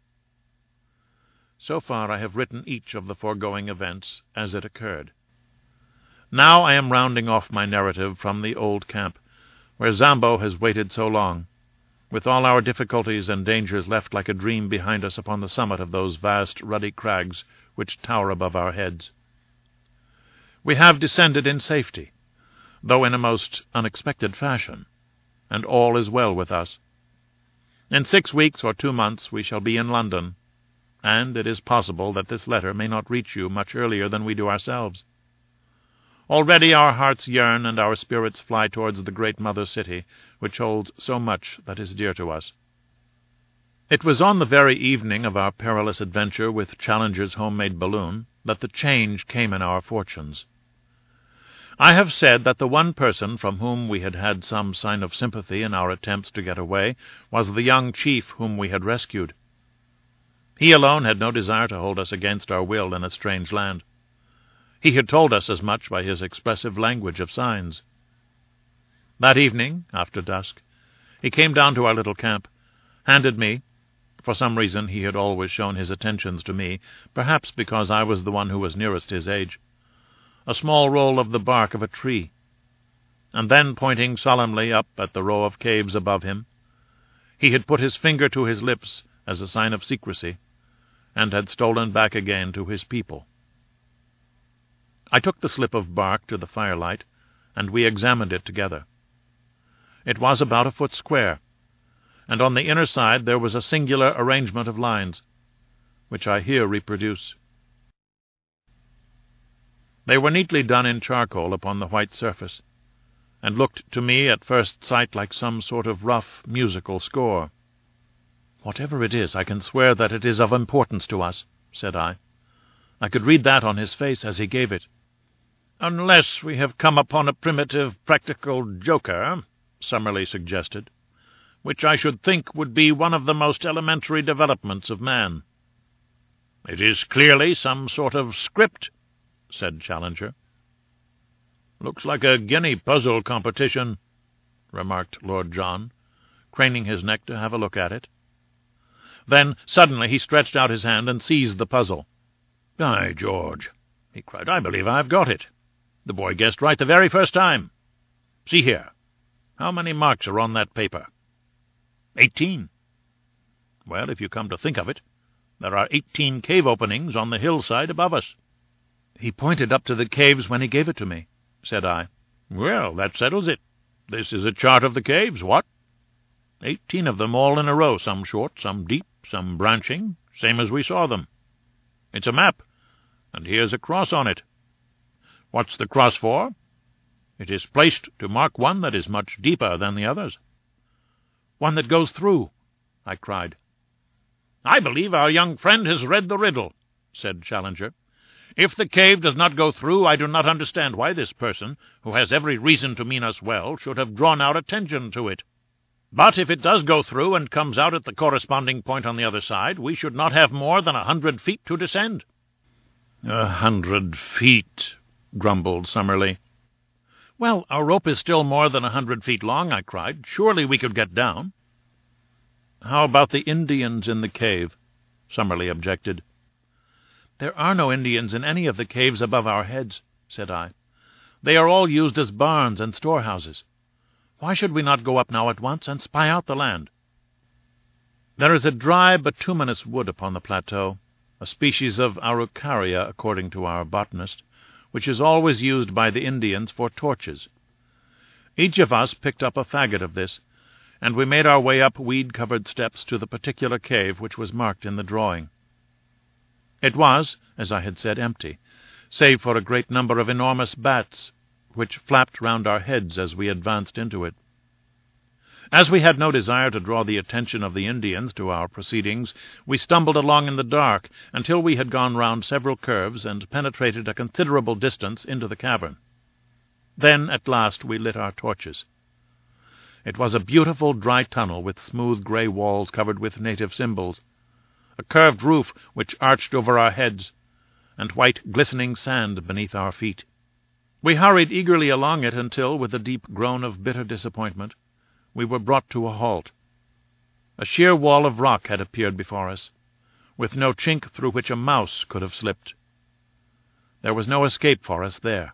So far I have written each of the foregoing events as it occurred. Now I am rounding off my narrative from the old camp, where Zambo has waited so long, with all our difficulties and dangers left like a dream behind us upon the summit of those vast ruddy crags which tower above our heads. We have descended in safety, though in a most unexpected fashion, and all is well with us. In 6 weeks or 2 months we shall be in London, and it is possible that this letter may not reach you much earlier than we do ourselves. Already our hearts yearn and our spirits fly towards the great mother city, which holds so much that is dear to us. It was on the very evening of our perilous adventure with Challenger's homemade balloon that the change came in our fortunes. I have said that the one person from whom we had had some sign of sympathy in our attempts to get away was the young chief whom we had rescued. He alone had no desire to hold us against our will in a strange land. He had told us as much by his expressive language of signs. That evening, after dusk, he came down to our little camp, handed me, for some reason he had always shown his attentions to me, perhaps because I was the one who was nearest his age, a small roll of the bark of a tree, and then, pointing solemnly up at the row of caves above him, he had put his finger to his lips as a sign of secrecy, and had stolen back again to his people. I took the slip of bark to the firelight, and we examined it together. It was about 1 foot square, and on the inner side there was a singular arrangement of lines, which I here reproduce. They were neatly done in charcoal upon the white surface, and looked to me at first sight like some sort of rough musical score. "Whatever it is, I can swear that it is of importance to us," said I. I could read that on his face as he gave it. "Unless we have come upon a primitive practical joker," Summerlee suggested, "which I should think would be one of the most elementary developments of man." "It is clearly some sort of script," said Challenger. "Looks like a guinea puzzle competition," remarked Lord John, craning his neck to have a look at it. Then suddenly he stretched out his hand and seized the puzzle. "By George," he cried, "I believe I've got it. The boy guessed right the very first time. See here. How many marks are on that paper?" 18. "Well, if you come to think of it, there are 18 cave openings on the hillside above us." "He pointed up to the caves when he gave it to me," said I. "Well, that settles it. This is a chart of the caves, what? 18 of them all in a row, some short, some deep, some branching, same as we saw them. It's a map, and here's a cross on it. What's the cross for? It is placed to mark one that is much deeper than the others." "One that goes through," I cried. "I believe our young friend has read the riddle," said Challenger. "If the cave does not go through, I do not understand why this person, who has every reason to mean us well, should have drawn our attention to it. But if it does go through and comes out at the corresponding point on the other side, we should not have more than 100 feet to descend." 100 feet, grumbled Summerlee. "Well, our rope is still more than 100 feet long," I cried. "Surely we could get down." "How about the Indians in the cave?" Summerlee objected. "There are no Indians in any of the caves above our heads," said I. "They are all used as barns and storehouses. Why should we not go up now at once and spy out the land?" "There is a dry bituminous wood upon the plateau, a species of araucaria, according to our botanist, which is always used by the Indians for torches. Each of us picked up a faggot of this, and we made our way up weed-covered steps to the particular cave which was marked in the drawing. It was, as I had said, empty, save for a great number of enormous bats, which flapped round our heads as we advanced into it. As we had no desire to draw the attention of the Indians to our proceedings, we stumbled along in the dark until we had gone round several curves and penetrated a considerable distance into the cavern. Then, at last, we lit our torches. It was a beautiful dry tunnel with smooth grey walls covered with native symbols, a curved roof which arched over our heads, and white glistening sand beneath our feet. We hurried eagerly along it until, with a deep groan of bitter disappointment, we were brought to a halt. A sheer wall of rock had appeared before us, with no chink through which a mouse could have slipped. There was no escape for us there.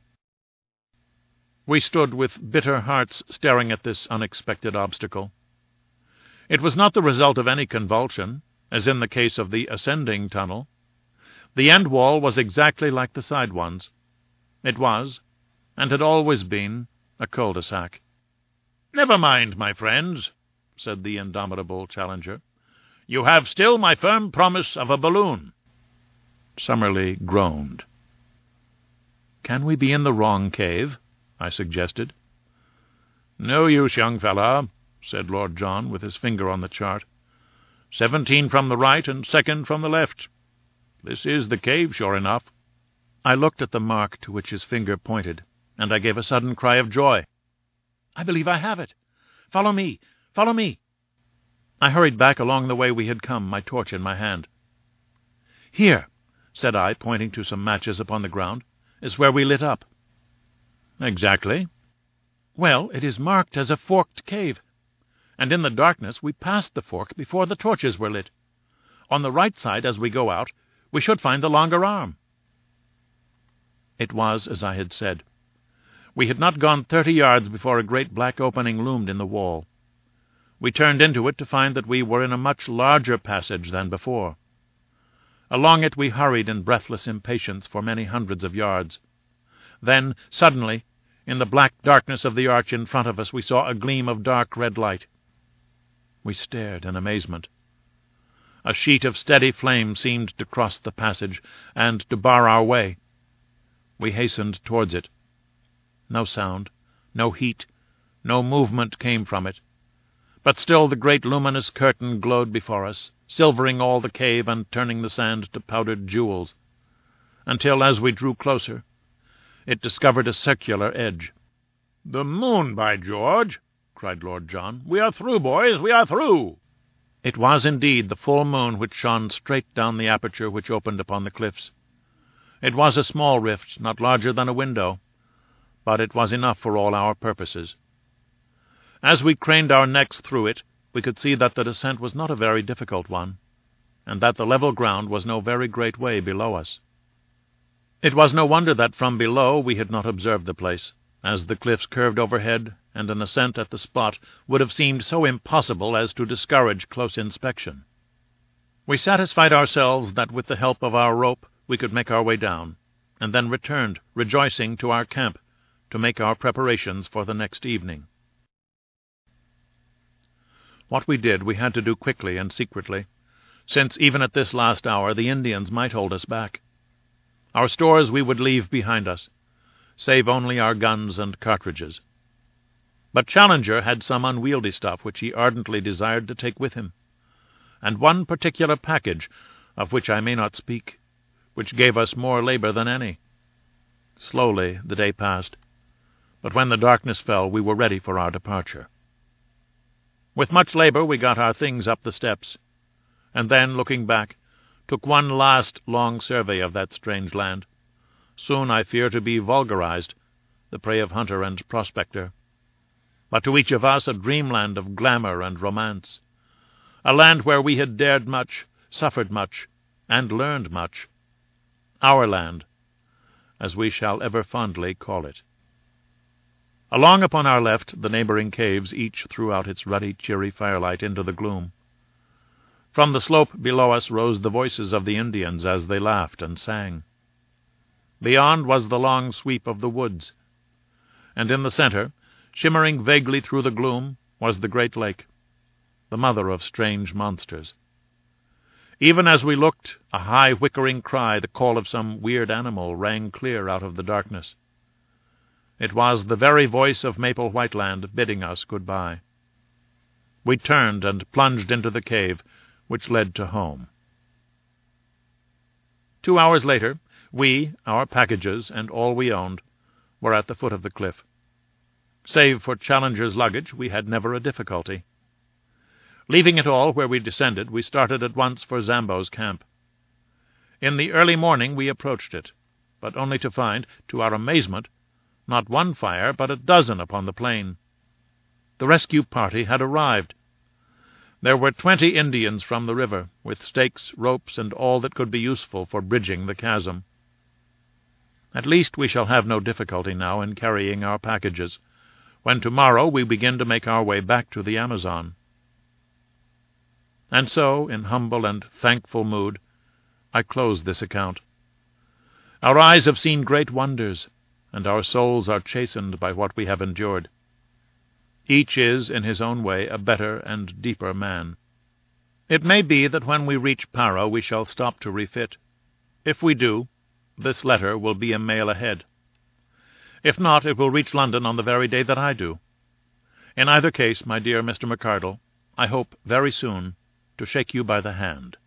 We stood with bitter hearts staring at this unexpected obstacle. It was not the result of any convulsion, as in the case of the ascending tunnel. The end wall was exactly like the side ones. It was, and had always been, a cul-de-sac. "Never mind, my friends," said the indomitable Challenger. "You have still my firm promise of a balloon." Summerlee groaned. "Can we be in the wrong cave?" I suggested. "No use, young fellow," said Lord John, with his finger on the chart. 17 from the right and 2nd from the left. This is the cave, sure enough." I looked at the mark to which his finger pointed, and I gave a sudden cry of joy. "I believe I have it. Follow me! Follow me!" I hurried back along the way we had come, my torch in my hand. "Here," said I, pointing to some matches upon the ground, "is where we lit up." "Exactly." "Well, it is marked as a forked cave, and in the darkness we passed the fork before the torches were lit. On the right side, as we go out, we should find the longer arm." It was as I had said. We had not gone 30 yards before a great black opening loomed in the wall. We turned into it to find that we were in a much larger passage than before. Along it we hurried in breathless impatience for many hundreds of yards. Then, suddenly, in the black darkness of the arch in front of us, we saw a gleam of dark red light. We stared in amazement. A sheet of steady flame seemed to cross the passage and to bar our way. We hastened towards it. No sound, no heat, no movement came from it, but still the great luminous curtain glowed before us, silvering all the cave and turning the sand to powdered jewels, until, as we drew closer, it discovered a circular edge. "The moon, by George!" cried Lord John. "We are through, boys, we are through!" It was indeed the full moon which shone straight down the aperture which opened upon the cliffs. It was a small rift, not larger than a window, but it was enough for all our purposes. As we craned our necks through it, we could see that the descent was not a very difficult one, and that the level ground was no very great way below us. It was no wonder that from below we had not observed the place, as the cliffs curved overhead, and an ascent at the spot would have seemed so impossible as to discourage close inspection. We satisfied ourselves that with the help of our rope we could make our way down, and then returned, rejoicing, to our camp, to make our preparations for the next evening. What we did we had to do quickly and secretly, since even at this last hour the Indians might hold us back. Our stores we would leave behind us, save only our guns and cartridges. But Challenger had some unwieldy stuff which he ardently desired to take with him, and one particular package, of which I may not speak, which gave us more labor than any. Slowly the day passed, but when the darkness fell we were ready for our departure. With much labor we got our things up the steps, and then, looking back, took one last long survey of that strange land, soon, I fear, to be vulgarized, the prey of hunter and prospector, but to each of us a dreamland of glamour and romance, a land where we had dared much, suffered much, and learned much. Our land, as we shall ever fondly call it. Along upon our left the neighboring caves each threw out its ruddy, cheery firelight into the gloom. From the slope below us rose the voices of the Indians as they laughed and sang. Beyond was the long sweep of the woods, and in the center, shimmering vaguely through the gloom, was the great lake, the mother of strange monsters. Even as we looked, a high whickering cry, the call of some weird animal, rang clear out of the darkness. It was the very voice of Maple White Land bidding us good-bye. We turned and plunged into the cave, which led to home. 2 hours later, we, our packages, and all we owned, were at the foot of the cliff. Save for Challenger's luggage, we had never a difficulty. Leaving it all where we descended, we started at once for Zambo's camp. In the early morning we approached it, but only to find, to our amazement, not one fire, but a dozen upon the plain. The rescue party had arrived. There were 20 Indians from the river, with stakes, ropes, and all that could be useful for bridging the chasm. At least we shall have no difficulty now in carrying our packages, when tomorrow we begin to make our way back to the Amazon. And so, in humble and thankful mood, I close this account. Our eyes have seen great wonders, and our souls are chastened by what we have endured. Each is, in his own way, a better and deeper man. It may be that when we reach Para we shall stop to refit. If we do, this letter will be a mail ahead. If not, it will reach London on the very day that I do. In either case, my dear Mr. McArdle, I hope very soon to shake you by the hand.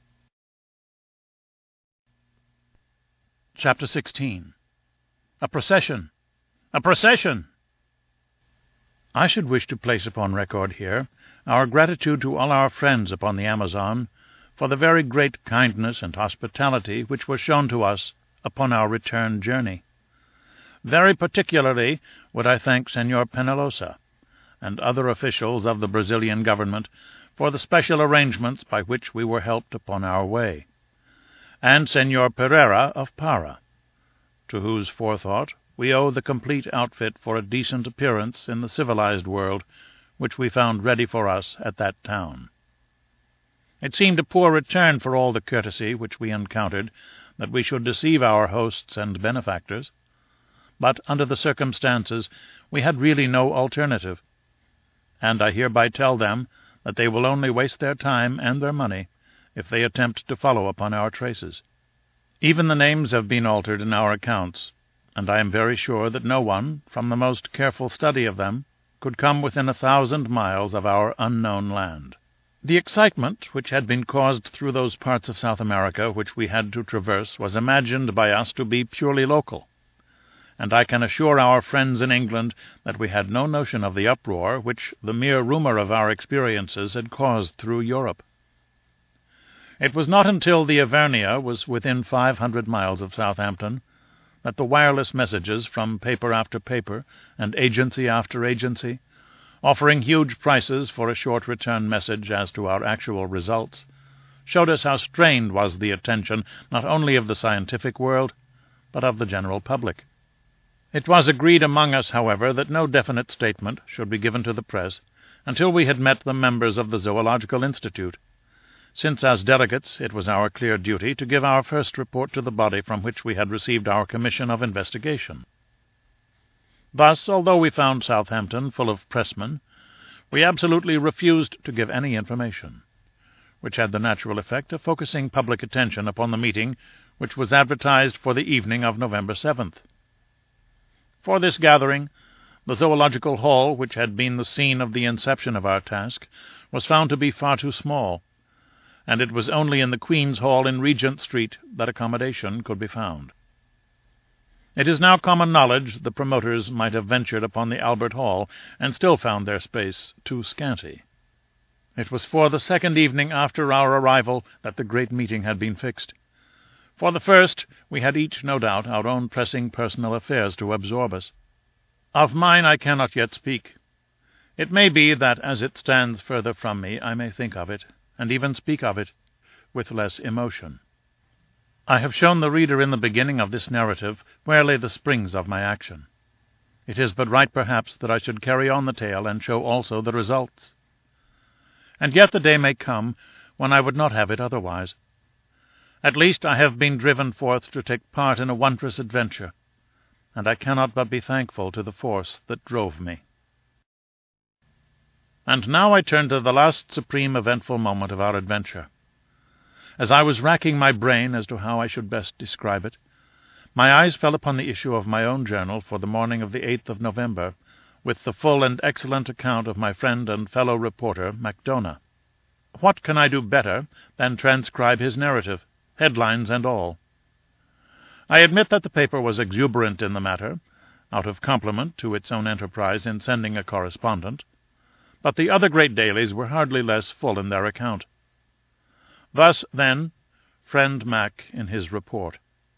Chapter 16. A procession! A procession! I should wish to place upon record here our gratitude to all our friends upon the Amazon for the very great kindness and hospitality which was shown to us upon our return journey. Very particularly would I thank Senor Penalosa and other officials of the Brazilian government for the special arrangements by which we were helped upon our way, and Senor Pereira of Para, to whose forethought we owe the complete outfit for a decent appearance in the civilized world which we found ready for us at that town. It seemed a poor return for all the courtesy which we encountered that we should deceive our hosts and benefactors, but under the circumstances we had really no alternative, and I hereby tell them that they will only waste their time and their money if they attempt to follow upon our traces. Even the names have been altered in our accounts, and I am very sure that no one, from the most careful study of them, could come within 1,000 miles of our unknown land. The excitement which had been caused through those parts of South America which we had to traverse was imagined by us to be purely local, and I can assure our friends in England that we had no notion of the uproar which the mere rumour of our experiences had caused through Europe. It was not until the Ivernia was within 500 miles of Southampton that the wireless messages from paper after paper and agency after agency, offering huge prices for a short return message as to our actual results, showed us how strained was the attention not only of the scientific world, but of the general public. It was agreed among us, however, that no definite statement should be given to the press until we had met the members of the Zoological Institute, since as delegates it was our clear duty to give our first report to the body from which we had received our commission of investigation. Thus, although we found Southampton full of pressmen, we absolutely refused to give any information, which had the natural effect of focusing public attention upon the meeting which was advertised for the evening of November 7th. For this gathering, the Zoological Hall, which had been the scene of the inception of our task, was found to be far too small, and it was only in the Queen's Hall in Regent Street that accommodation could be found. It is now common knowledge the promoters might have ventured upon the Albert Hall, and still found their space too scanty. It was for the second evening after our arrival that the great meeting had been fixed. For the first, we had each, no doubt, our own pressing personal affairs to absorb us. Of mine I cannot yet speak. It may be that, as it stands further from me, I may think of it, and even speak of it, with less emotion. I have shown the reader in the beginning of this narrative where lay the springs of my action. It is but right, perhaps, that I should carry on the tale and show also the results. And yet the day may come when I would not have it otherwise. At least I have been driven forth to take part in a wondrous adventure, and I cannot but be thankful to the force that drove me. And now I turn to the last supreme eventful moment of our adventure. As I was racking my brain as to how I should best describe it, my eyes fell upon the issue of my own journal for the morning of the 8th of November, with the full and excellent account of my friend and fellow reporter, Macdona. What can I do better than transcribe his narrative, headlines and all? I admit that the paper was exuberant in the matter, out of compliment to its own enterprise in sending a correspondent, but the other great dailies were hardly less full in their account. Thus, then, friend Mac in his report.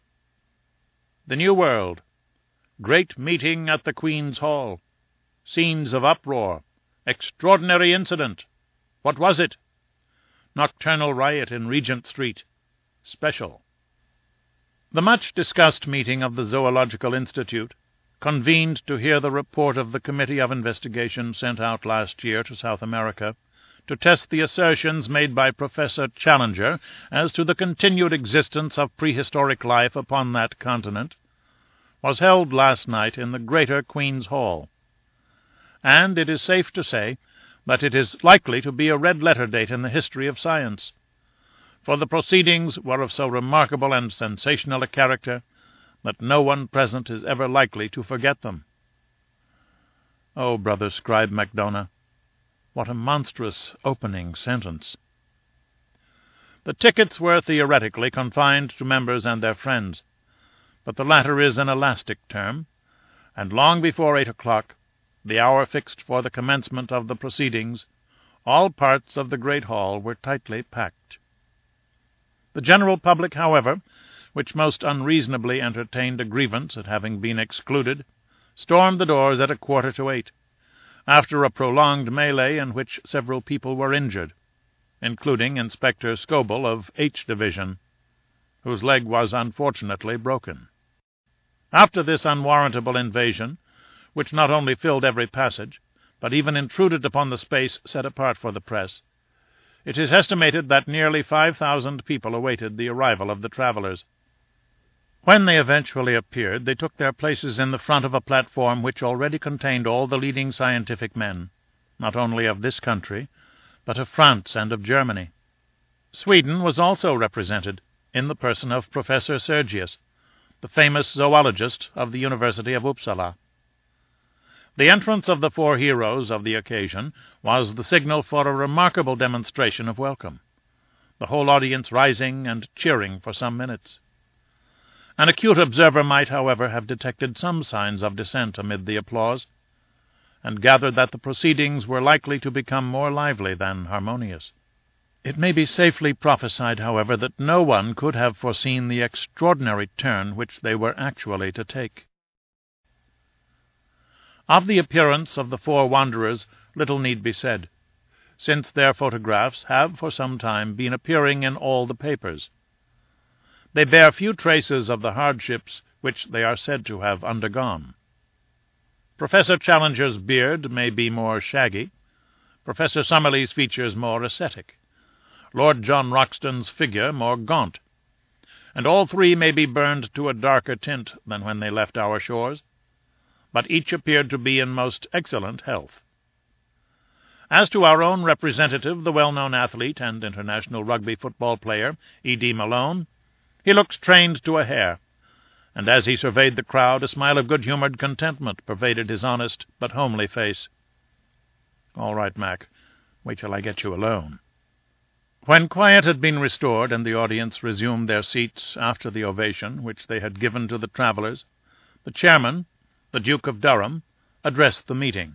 The New World. Great meeting at the Queen's Hall. Scenes of uproar. Extraordinary incident. What was it? Nocturnal riot in Regent Street. Special. The much-discussed meeting of the Zoological Institute, convened to hear the report of the Committee of Investigation sent out last year to South America, to test the assertions made by Professor Challenger as to the continued existence of prehistoric life upon that continent, was held last night in the Greater Queen's Hall, and it is safe to say that it is likely to be a red-letter date in the history of science, for the proceedings were of so remarkable and sensational a character that no one present is ever likely to forget them. Oh, brother scribe Macdona, what a monstrous opening sentence! The tickets were theoretically confined to members and their friends, but the latter is an elastic term, and long before 8 o'clock, the hour fixed for the commencement of the proceedings, all parts of the great hall were tightly packed. The general public, however, which most unreasonably entertained a grievance at having been excluded, stormed the doors at 7:45, after a prolonged melee in which several people were injured, including Inspector Scoble of H Division, whose leg was unfortunately broken. After this unwarrantable invasion, which not only filled every passage, but even intruded upon the space set apart for the press, it is estimated that nearly 5,000 people awaited the arrival of the travellers. When they eventually appeared, they took their places in the front of a platform which already contained all the leading scientific men, not only of this country, but of France and of Germany. Sweden was also represented in the person of Professor Sergius, the famous zoologist of the University of Uppsala. The entrance of the four heroes of the occasion was the signal for a remarkable demonstration of welcome, the whole audience rising and cheering for some minutes. An acute observer might, however, have detected some signs of dissent amid the applause, and gathered that the proceedings were likely to become more lively than harmonious. It may be safely prophesied, however, that no one could have foreseen the extraordinary turn which they were actually to take. Of the appearance of the four wanderers little need be said, since their photographs have for some time been appearing in all the papers. They bear few traces of the hardships which they are said to have undergone. Professor Challenger's beard may be more shaggy, Professor Summerlee's features more ascetic, Lord John Roxton's figure more gaunt, and all three may be burned to a darker tint than when they left our shores, but each appeared to be in most excellent health. As to our own representative, the well-known athlete and international rugby football player, E.D. Malone, he looks trained to a hair, and as he surveyed the crowd, a smile of good-humoured contentment pervaded his honest but homely face. "All right, Mac. Wait till I get you alone." When quiet had been restored and the audience resumed their seats after the ovation which they had given to the travellers, the chairman, the Duke of Durham, addressed the meeting.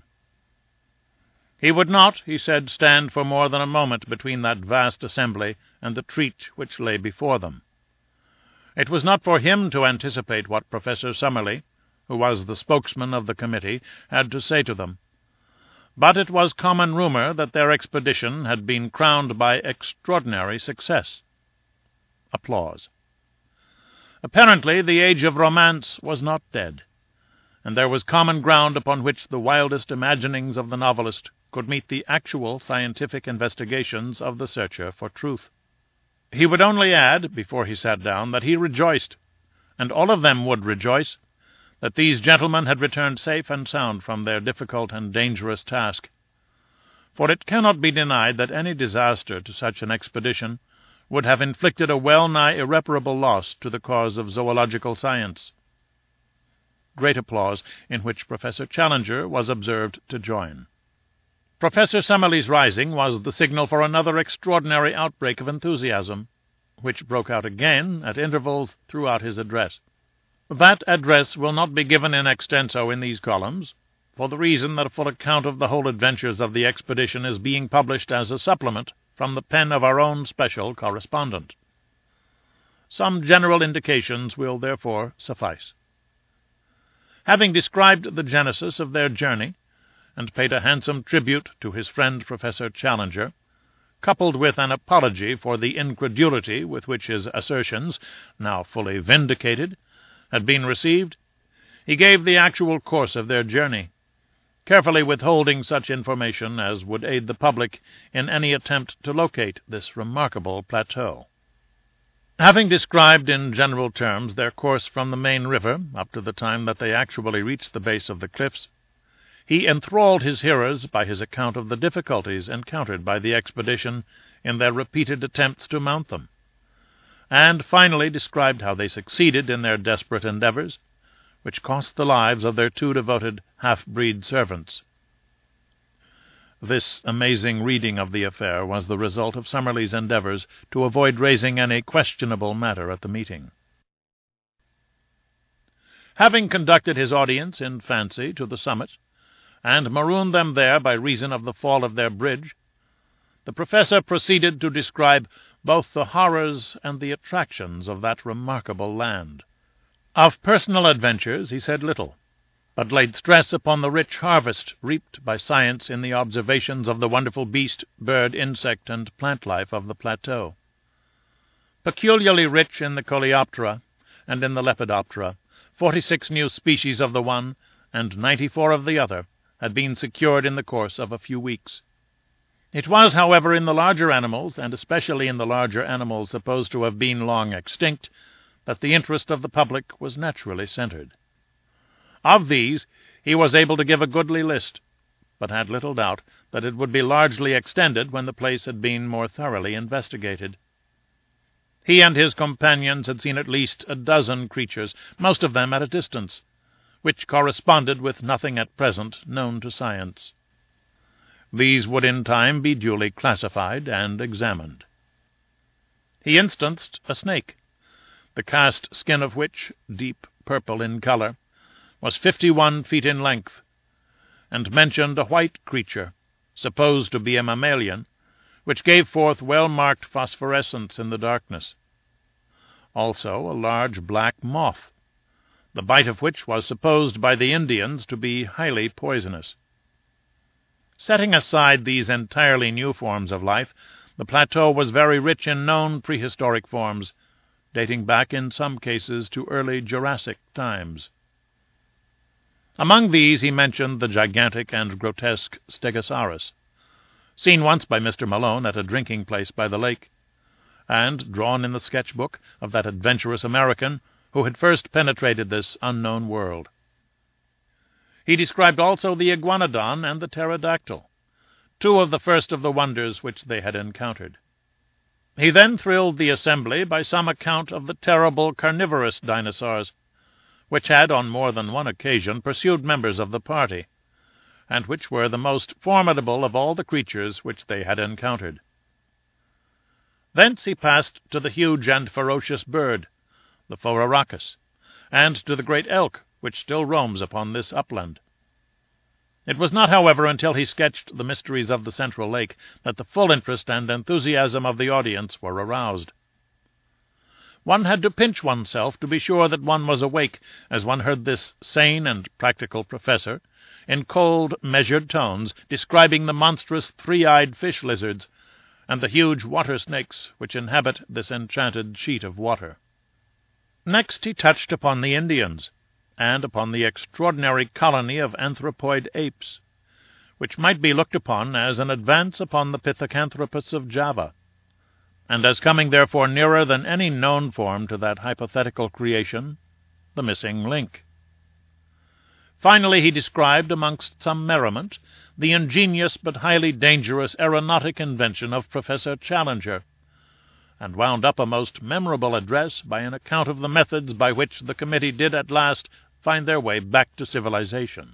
He would not, he said, stand for more than a moment between that vast assembly and the treat which lay before them. It was not for him to anticipate what Professor Summerlee, who was the spokesman of the committee, had to say to them, but it was common rumour that their expedition had been crowned by extraordinary success. Applause. Apparently the age of romance was not dead, and there was common ground upon which the wildest imaginings of the novelist could meet the actual scientific investigations of the searcher for truth. He would only add, before he sat down, that he rejoiced, and all of them would rejoice, that these gentlemen had returned safe and sound from their difficult and dangerous task. For it cannot be denied that any disaster to such an expedition would have inflicted a well-nigh irreparable loss to the cause of zoological science. Great applause, in which Professor Challenger was observed to join. Professor Summerlee's rising was the signal for another extraordinary outbreak of enthusiasm, which broke out again at intervals throughout his address. That address will not be given in extenso in these columns, for the reason that a full account of the whole adventures of the expedition is being published as a supplement from the pen of our own special correspondent. Some general indications will therefore suffice. Having described the genesis of their journey, and paid a handsome tribute to his friend Professor Challenger, coupled with an apology for the incredulity with which his assertions, now fully vindicated, had been received, he gave the actual course of their journey, carefully withholding such information as would aid the public in any attempt to locate this remarkable plateau. Having described in general terms their course from the main river up to the time that they actually reached the base of the cliffs, he enthralled his hearers by his account of the difficulties encountered by the expedition in their repeated attempts to mount them, and finally described how they succeeded in their desperate endeavors, which cost the lives of their two devoted half-breed servants. This amazing reading of the affair was the result of Summerlee's endeavors to avoid raising any questionable matter at the meeting. Having conducted his audience in fancy to the summit, and marooned them there by reason of the fall of their bridge, the professor proceeded to describe both the horrors and the attractions of that remarkable land. Of personal adventures he said little, but laid stress upon the rich harvest reaped by science in the observations of the wonderful beast, bird, insect, and plant life of the plateau. Peculiarly rich in the Coleoptera and in the Lepidoptera, 46 new species of the one and 94 of the other had been secured in the course of a few weeks. It was, however, in the larger animals, and especially in the larger animals supposed to have been long extinct, that the interest of the public was naturally centered. Of these he was able to give a goodly list, but had little doubt that it would be largely extended when the place had been more thoroughly investigated. He and his companions had seen at least a dozen creatures, most of them at a distance, which corresponded with nothing at present known to science. These would in time be duly classified and examined. He instanced a snake, the cast skin of which, deep purple in colour, was 51 feet in length, and mentioned a white creature, supposed to be a mammalian, which gave forth well-marked phosphorescence in the darkness. Also a large black moth, the bite of which was supposed by the Indians to be highly poisonous. Setting aside these entirely new forms of life, the plateau was very rich in known prehistoric forms, dating back in some cases to early Jurassic times. Among these he mentioned the gigantic and grotesque Stegosaurus, seen once by Mr. Malone at a drinking place by the lake, and drawn in the sketch-book of that adventurous American who had first penetrated this unknown world. He described also the iguanodon and the pterodactyl, two of the first of the wonders which they had encountered. He then thrilled the assembly by some account of the terrible carnivorous dinosaurs, which had on more than one occasion pursued members of the party, and which were the most formidable of all the creatures which they had encountered. Thence he passed to the huge and ferocious bird, the Phororhacus, and to the great elk which still roams upon this upland. It was not, however, until he sketched the mysteries of the Central Lake that the full interest and enthusiasm of the audience were aroused. One had to pinch oneself to be sure that one was awake as one heard this sane and practical professor, in cold, measured tones, describing the monstrous three-eyed fish lizards and the huge water snakes which inhabit this enchanted sheet of water. Next he touched upon the Indians, and upon the extraordinary colony of anthropoid apes, which might be looked upon as an advance upon the Pithecanthropus of Java, and as coming therefore nearer than any known form to that hypothetical creation, the missing link. Finally he described, amongst some merriment, the ingenious but highly dangerous aeronautic invention of Professor Challenger, and wound up a most memorable address by an account of the methods by which the committee did at last find their way back to civilization.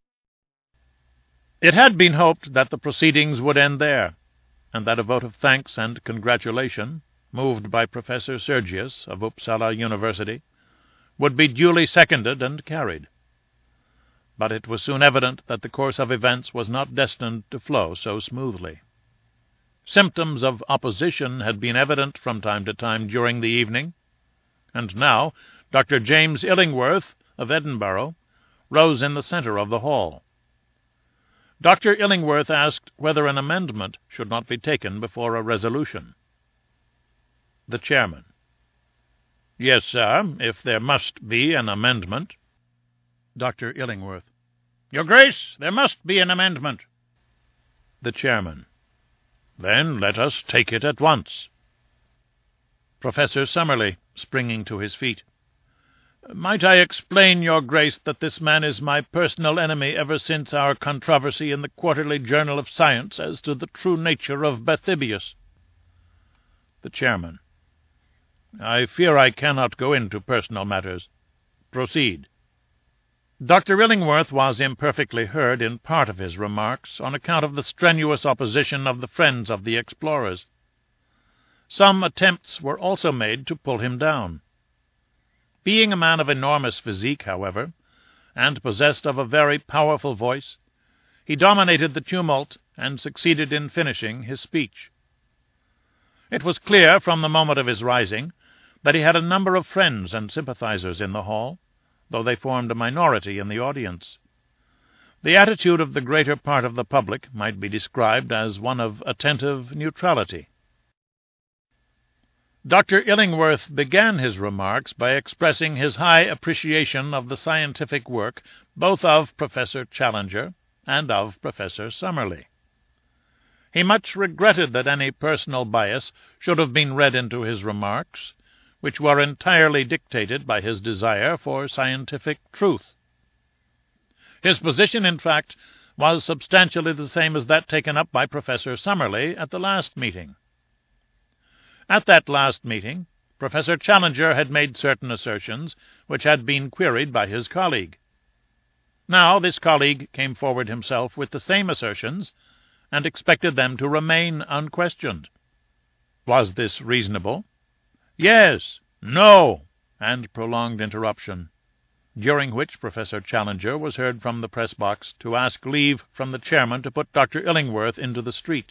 It had been hoped that the proceedings would end there, and that a vote of thanks and congratulation, moved by Professor Sergius of Uppsala University, would be duly seconded and carried. But it was soon evident that the course of events was not destined to flow so smoothly. Symptoms of opposition had been evident from time to time during the evening, and now Dr. James Illingworth of Edinburgh rose in the centre of the hall. Dr. Illingworth asked whether an amendment should not be taken before a resolution. The chairman: Yes, sir, if there must be an amendment. Dr. Illingworth: Your Grace, there must be an amendment. The chairman: Then let us take it at once. Professor Summerlee, springing to his feet: Might I explain, Your Grace, that this man is my personal enemy ever since our controversy in the Quarterly Journal of Science as to the true nature of Bathybius? The chairman: I fear I cannot go into personal matters. Proceed. Dr. Illingworth was imperfectly heard in part of his remarks on account of the strenuous opposition of the friends of the explorers. Some attempts were also made to pull him down. Being a man of enormous physique, however, and possessed of a very powerful voice, he dominated the tumult and succeeded in finishing his speech. It was clear from the moment of his rising that he had a number of friends and sympathizers in the hall, though they formed a minority in the audience. The attitude of the greater part of the public might be described as one of attentive neutrality. Dr. Illingworth began his remarks by expressing his high appreciation of the scientific work both of Professor Challenger and of Professor Summerlee. He much regretted that any personal bias should have been read into his remarks, which were entirely dictated by his desire for scientific truth. His position, in fact, was substantially the same as that taken up by Professor Summerlee at the last meeting. At that last meeting, Professor Challenger had made certain assertions which had been queried by his colleague. Now this colleague came forward himself with the same assertions, and expected them to remain unquestioned. Was this reasonable? Yes, no, and prolonged interruption, during which Professor Challenger was heard from the press box to ask leave from the chairman to put Dr. Illingworth into the street.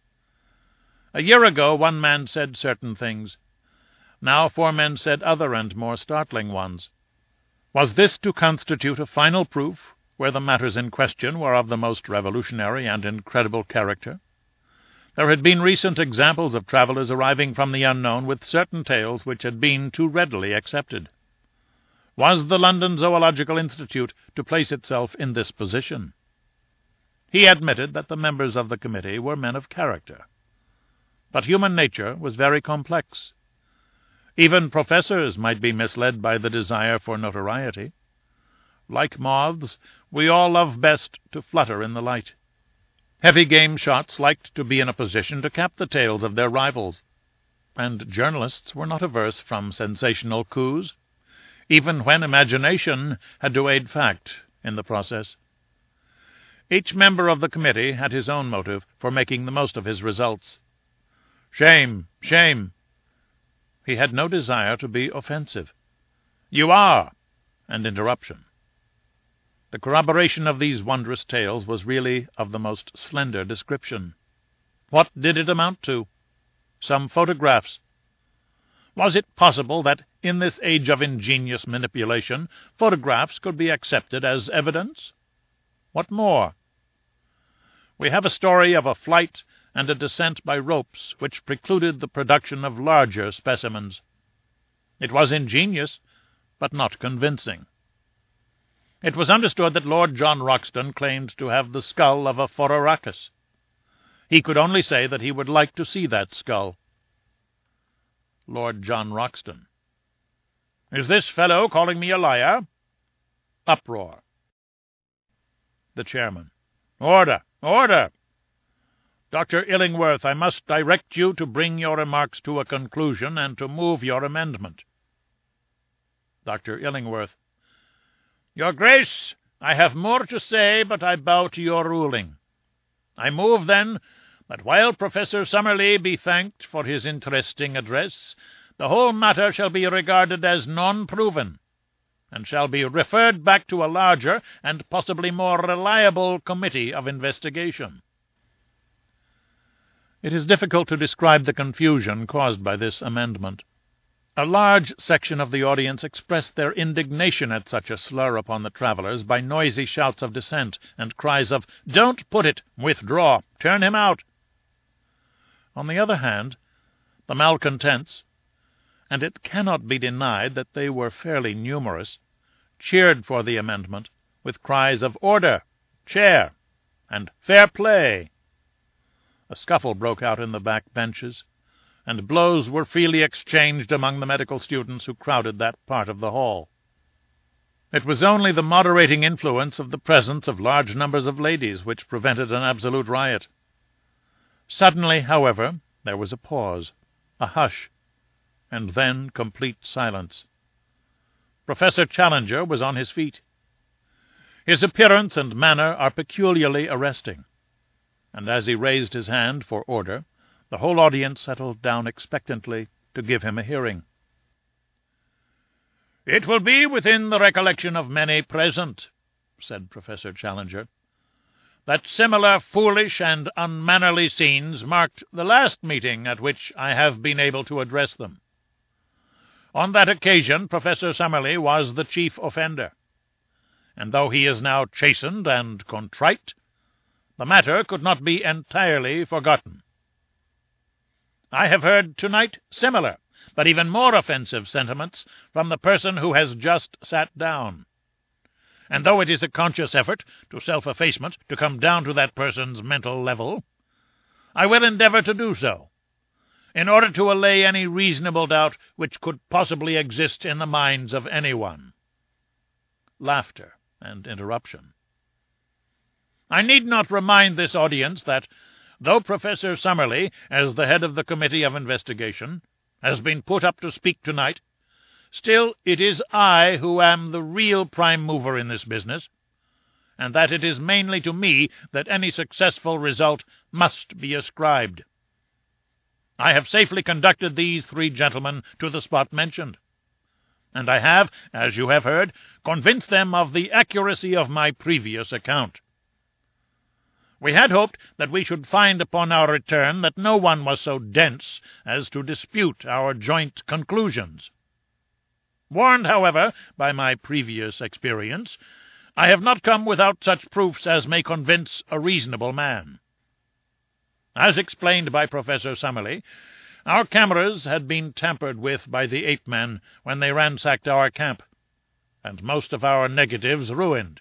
A year ago 1 man said certain things. Now 4 men said other and more startling ones. Was this to constitute a final proof where the matters in question were of the most revolutionary and incredible character? There had been recent examples of travellers arriving from the unknown with certain tales which had been too readily accepted. Was the London Zoological Institute to place itself in this position? He admitted that the members of the committee were men of character. But human nature was very complex. Even professors might be misled by the desire for notoriety. Like moths, we all love best to flutter in the light. Heavy game shots liked to be in a position to cap the tails of their rivals, and journalists were not averse from sensational coups, even when imagination had to aid fact in the process. Each member of the committee had his own motive for making the most of his results. Shame, shame. He had no desire to be offensive. You are, and interruption. The corroboration of these wondrous tales was really of the most slender description. What did it amount to? Some photographs. Was it possible that, in this age of ingenious manipulation, photographs could be accepted as evidence? What more? We have a story of a flight and a descent by ropes which precluded the production of larger specimens. It was ingenious, but not convincing. It was understood that Lord John Roxton claimed to have the skull of a Phororhacus. He could only say that he would like to see that skull. Lord John Roxton. Is this fellow calling me a liar? Uproar. The chairman. Order! Order! Dr. Illingworth, I must direct you to bring your remarks to a conclusion and to move your amendment. Dr. Illingworth. Your Grace, I have more to say, but I bow to your ruling. I move, then, that while Professor Summerlee be thanked for his interesting address, the whole matter shall be regarded as non-proven, and shall be referred back to a larger and possibly more reliable committee of investigation. It is difficult to describe the confusion caused by this amendment. A large section of the audience expressed their indignation at such a slur upon the travellers by noisy shouts of dissent and cries of, "Don't put it! Withdraw! Turn him out!" On the other hand, the malcontents, and it cannot be denied that they were fairly numerous, cheered for the amendment with cries of "Order! Chair!" and "Fair play!" A scuffle broke out in the back benches, and blows were freely exchanged among the medical students who crowded that part of the hall. It was only the moderating influence of the presence of large numbers of ladies which prevented an absolute riot. Suddenly, however, there was a pause, a hush, and then complete silence. Professor Challenger was on his feet. His appearance and manner are peculiarly arresting, and as he raised his hand for order, the whole audience settled down expectantly to give him a hearing. "It will be within the recollection of many present," said Professor Challenger, "that similar foolish and unmannerly scenes marked the last meeting at which I have been able to address them. On that occasion Professor Summerlee was the chief offender, and though he is now chastened and contrite, the matter could not be entirely forgotten. I have heard tonight similar, but even more offensive sentiments from the person who has just sat down. And though it is a conscious effort to self-effacement to come down to that person's mental level, I will endeavor to do so, in order to allay any reasonable doubt which could possibly exist in the minds of anyone." Laughter and interruption. I need not remind this audience that, though Professor Summerlee, as the head of the Committee of Investigation, has been put up to speak tonight, still it is I who am the real prime mover in this business, and that it is mainly to me that any successful result must be ascribed. I have safely conducted these 3 gentlemen to the spot mentioned, and I have, as you have heard, convinced them of the accuracy of my previous account. We had hoped that we should find upon our return that no one was so dense as to dispute our joint conclusions. Warned, however, by my previous experience, I have not come without such proofs as may convince a reasonable man. As explained by Professor Summerlee, our cameras had been tampered with by the ape-men when they ransacked our camp, and most of our negatives ruined.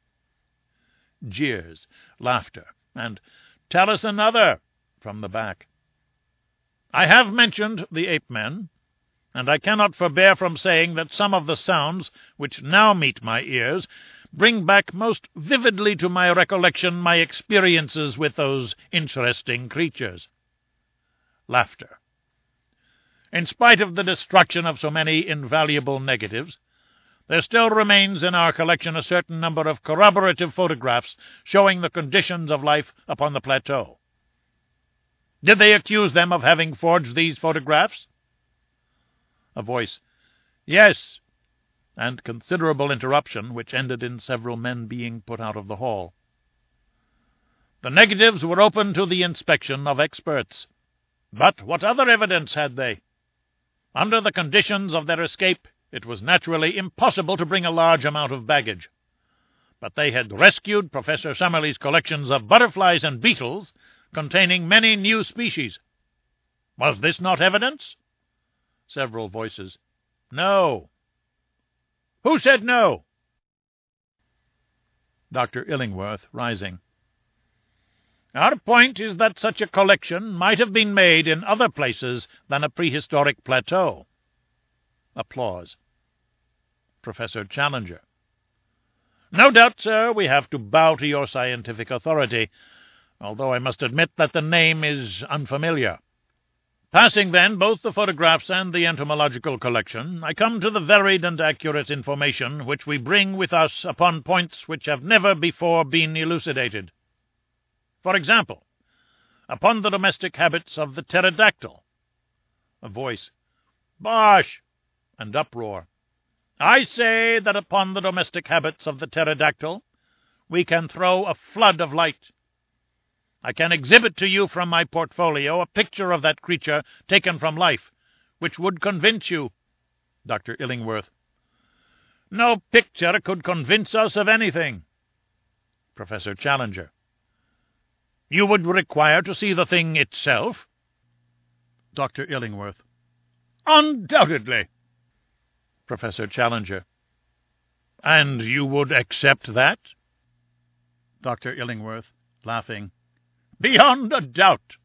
Jeers, laughter, and "Tell us another," from the back. I have mentioned the ape-men, and I cannot forbear from saying that some of the sounds which now meet my ears bring back most vividly to my recollection my experiences with those interesting creatures. Laughter. In spite of the destruction of so many invaluable negatives, there still remains in our collection a certain number of corroborative photographs showing the conditions of life upon the plateau. Did they accuse them of having forged these photographs? A voice, "Yes," and considerable interruption, which ended in several men being put out of the hall. The negatives were open to the inspection of experts. But what other evidence had they? Under the conditions of their escape, it was naturally impossible to bring a large amount of baggage. But they had rescued Professor Summerlee's collections of butterflies and beetles, containing many new species. Was this not evidence? Several voices, "No." Who said no? Dr. Illingworth, rising. Our point is that such a collection might have been made in other places than a prehistoric plateau. Applause. Professor Challenger. No doubt, sir, we have to bow to your scientific authority, although I must admit that the name is unfamiliar. Passing, then, both the photographs and the entomological collection, I come to the varied and accurate information which we bring with us upon points which have never before been elucidated. For example, upon the domestic habits of the pterodactyl. A voice, "Bosh!" and uproar. I say that upon the domestic habits of the pterodactyl we can throw a flood of light. I can exhibit to you from my portfolio a picture of that creature taken from life, which would convince you. Dr. Illingworth. No picture could convince us of anything. Professor Challenger. You would require to see the thing itself? Dr. Illingworth. Undoubtedly. Professor Challenger. And you would accept that? Dr. Illingworth, laughing. Beyond a doubt.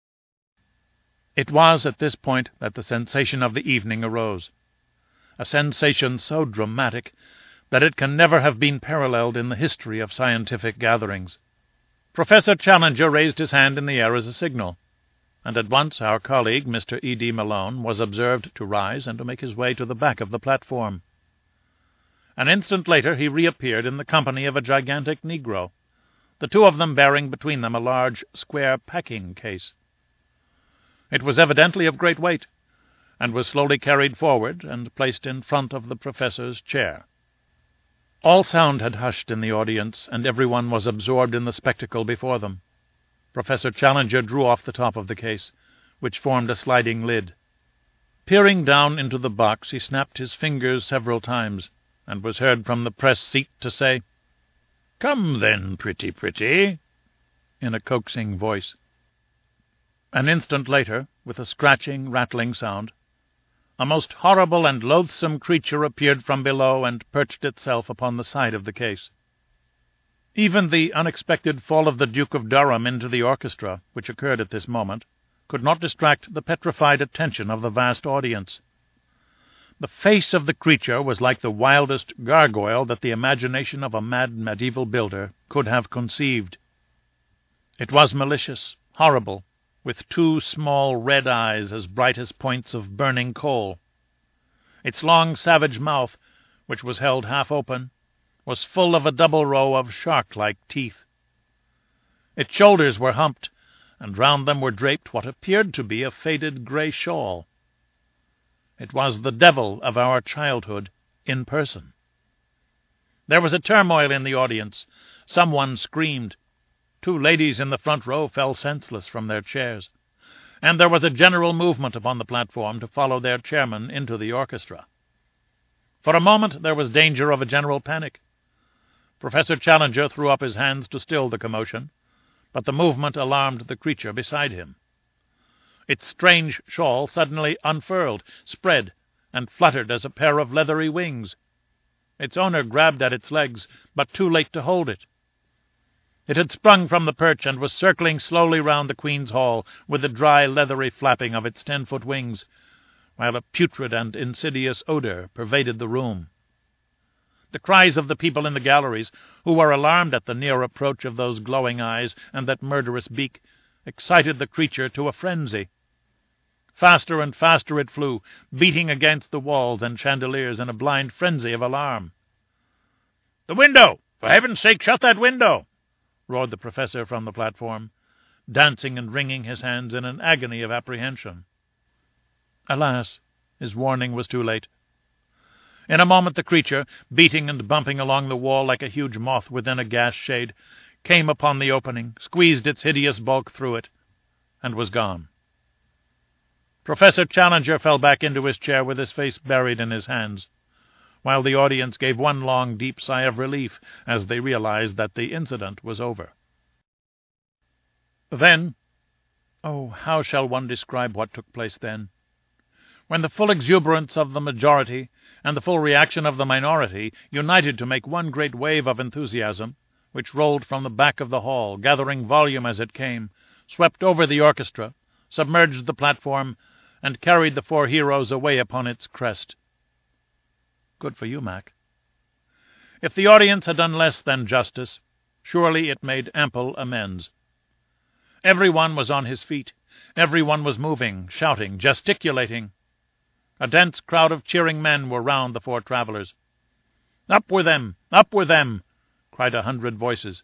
It was at this point that the sensation of the evening arose, a sensation so dramatic that it can never have been paralleled in the history of scientific gatherings. Professor Challenger raised his hand in the air as a signal, and at once our colleague, Mr. E.D. Malone, was observed to rise and to make his way to the back of the platform. An instant later he reappeared in the company of a gigantic Negro, the two of them bearing between them a large square packing case. It was evidently of great weight, and was slowly carried forward and placed in front of the professor's chair. All sound had hushed in the audience, and everyone was absorbed in the spectacle before them. Professor Challenger drew off the top of the case, which formed a sliding lid. Peering down into the box, he snapped his fingers several times, and was heard from the press seat to say, "Come then, pretty, in a coaxing voice. An instant later, with a scratching, rattling sound, a most horrible and loathsome creature appeared from below and perched itself upon the side of the case. Even the unexpected fall of the Duke of Durham into the orchestra, which occurred at this moment, could not distract the petrified attention of the vast audience. The face of the creature was like the wildest gargoyle that the imagination of a mad medieval builder could have conceived. It was malicious, horrible, with 2 small red eyes as bright as points of burning coal. Its long, savage mouth, which was held half open, was full of a double row of shark-like teeth. Its shoulders were humped, and round them were draped what appeared to be a faded grey shawl. It was the devil of our childhood in person. There was a turmoil in the audience. Someone screamed. 2 ladies in the front row fell senseless from their chairs, and there was a general movement upon the platform to follow their chairman into the orchestra. For a moment there was danger of a general panic. Professor Challenger threw up his hands to still the commotion, but the movement alarmed the creature beside him. Its strange shawl suddenly unfurled, spread, and fluttered as a pair of leathery wings. Its owner grabbed at its legs, but too late to hold it. It had sprung from the perch and was circling slowly round the Queen's Hall with the dry, leathery flapping of its 10-foot wings, while a putrid and insidious odour pervaded the room. The cries of the people in the galleries, who were alarmed at the near approach of those glowing eyes and that murderous beak, excited the creature to a frenzy. Faster and faster it flew, beating against the walls and chandeliers in a blind frenzy of alarm. "The window! For heaven's sake, shut that window!" roared the professor from the platform, dancing and wringing his hands in an agony of apprehension. Alas, his warning was too late. In a moment the creature, beating and bumping along the wall like a huge moth within a gas shade, came upon the opening, squeezed its hideous bulk through it, and was gone. Professor Challenger fell back into his chair with his face buried in his hands, while the audience gave one long, deep sigh of relief as they realized that the incident was over. Then, oh, how shall one describe what took place then? When the full exuberance of the majority and the full reaction of the minority united to make one great wave of enthusiasm, which rolled from the back of the hall, gathering volume as it came, swept over the orchestra, submerged the platform, and carried the 4 heroes away upon its crest. Good for you, Mac. If the audience had done less than justice, surely it made ample amends. Everyone was on his feet. Everyone was moving, shouting, gesticulating. A dense crowd of cheering men were round the 4 travellers. "Up with them! Up with them!" cried 100 voices.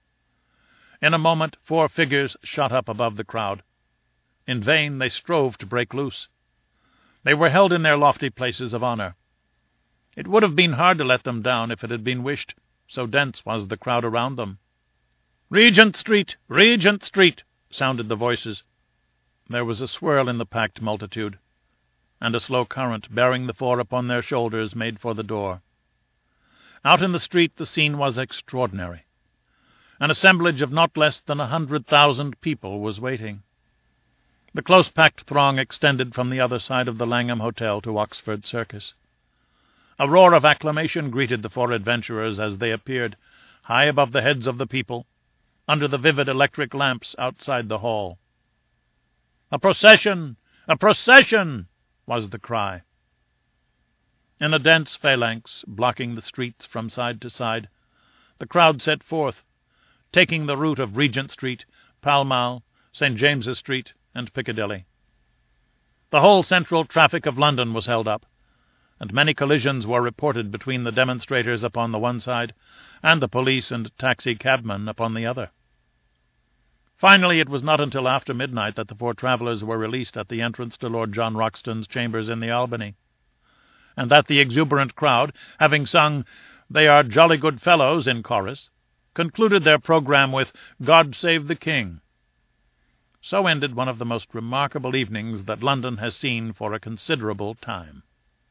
In a moment 4 figures shot up above the crowd. In vain they strove to break loose. They were held in their lofty places of honour. It would have been hard to let them down if it had been wished, so dense was the crowd around them. "Regent Street! Regent Street!" sounded the voices. There was a swirl in the packed multitude, and a slow current, bearing the 4 upon their shoulders, made for the door. Out in the street the scene was extraordinary. An assemblage of not less than 100,000 people was waiting. The close-packed throng extended from the other side of the Langham Hotel to Oxford Circus. A roar of acclamation greeted the 4 adventurers as they appeared, high above the heads of the people, under the vivid electric lamps outside the hall. "A procession! A procession!" was the cry. In a dense phalanx, blocking the streets from side to side, the crowd set forth, taking the route of Regent Street, Pall Mall, St. James's Street, and Piccadilly. The whole central traffic of London was held up, and many collisions were reported between the demonstrators upon the one side and the police and taxi-cabmen upon the other. Finally, it was not until after midnight that the 4 travellers were released at the entrance to Lord John Roxton's chambers in the Albany, and that the exuberant crowd, having sung "They are jolly good fellows" in chorus, concluded their programme with "God Save the King." So ended one of the most remarkable evenings that London has seen for a considerable time.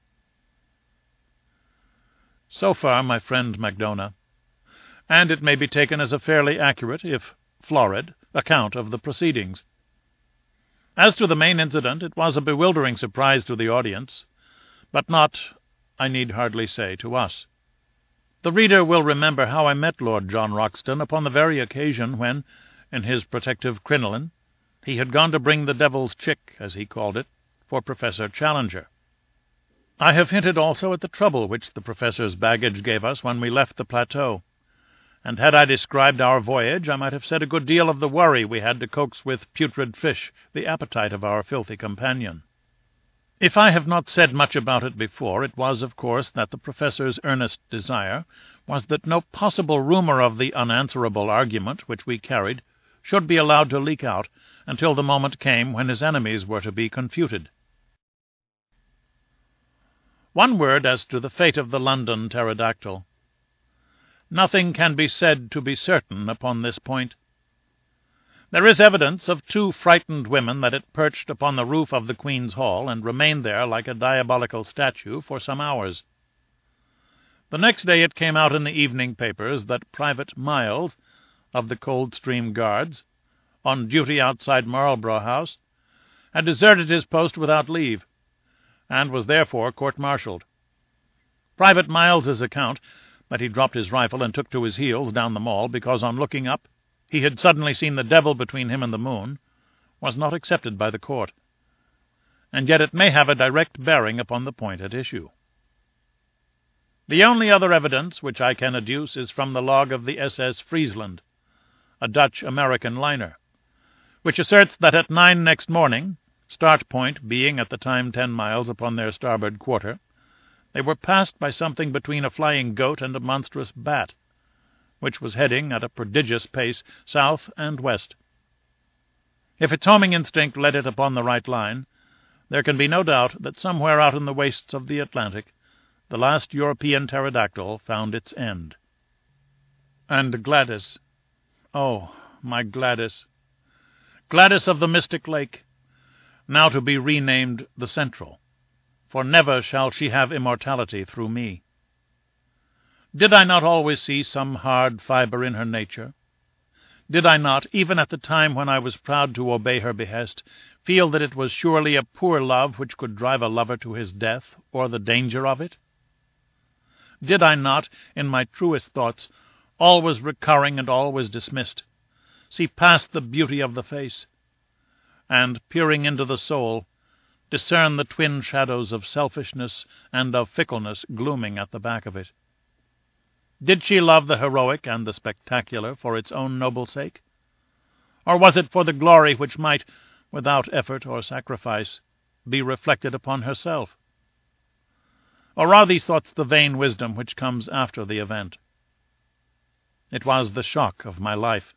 So far, my friend Macdona, and it may be taken as a fairly accurate, if florid, account of the proceedings. As to the main incident, it was a bewildering surprise to the audience, but not, I need hardly say, to us. The reader will remember how I met Lord John Roxton upon the very occasion when, in his protective crinoline, he had gone to bring the devil's chick, as he called it, for Professor Challenger. I have hinted also at the trouble which the professor's baggage gave us when we left the plateau, and had I described our voyage, I might have said a good deal of the worry we had to coax with putrid fish the appetite of our filthy companion. If I have not said much about it before, it was, of course, that the professor's earnest desire was that no possible rumour of the unanswerable argument which we carried should be allowed to leak out until the moment came when his enemies were to be confuted. One word as to the fate of the London pterodactyl. Nothing can be said to be certain upon this point. There is evidence of 2 frightened women that it perched upon the roof of the Queen's Hall and remained there like a diabolical statue for some hours. The next day it came out in the evening papers that Private Miles, of the Coldstream Guards, on duty outside Marlborough House, had deserted his post without leave, and was therefore court-martialed. Private Miles's account, that he dropped his rifle and took to his heels down the Mall because on looking up he had suddenly seen the devil between him and the moon, was not accepted by the court, and yet it may have a direct bearing upon the point at issue. The only other evidence which I can adduce is from the log of the SS Friesland, a Dutch-American liner, which asserts that at 9 next morning, start point being at the time 10 miles upon their starboard quarter, they were passed by something between a flying goat and a monstrous bat, which was heading at a prodigious pace south and west. If its homing instinct led it upon the right line, there can be no doubt that somewhere out in the wastes of the Atlantic the last European pterodactyl found its end. And Gladys, oh, my Gladys, Gladys of the Mystic Lake, now to be renamed the Central, for never shall she have immortality through me. Did I not always see some hard fibre in her nature? Did I not, even at the time when I was proud to obey her behest, feel that it was surely a poor love which could drive a lover to his death, or the danger of it? Did I not, in my truest thoughts, always recurring and always dismissed, see past the beauty of the face, and, peering into the soul, discern the twin shadows of selfishness and of fickleness glooming at the back of it? Did she love the heroic and the spectacular for its own noble sake? Or was it for the glory which might, without effort or sacrifice, be reflected upon herself? Or are these thoughts the vain wisdom which comes after the event? It was the shock of my life.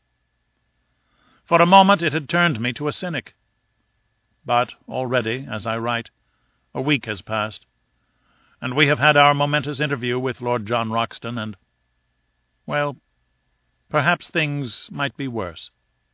For a moment it had turned me to a cynic. But already, as I write, a week has passed, and we have had our momentous interview with Lord John Roxton, and, well, perhaps things might be worse.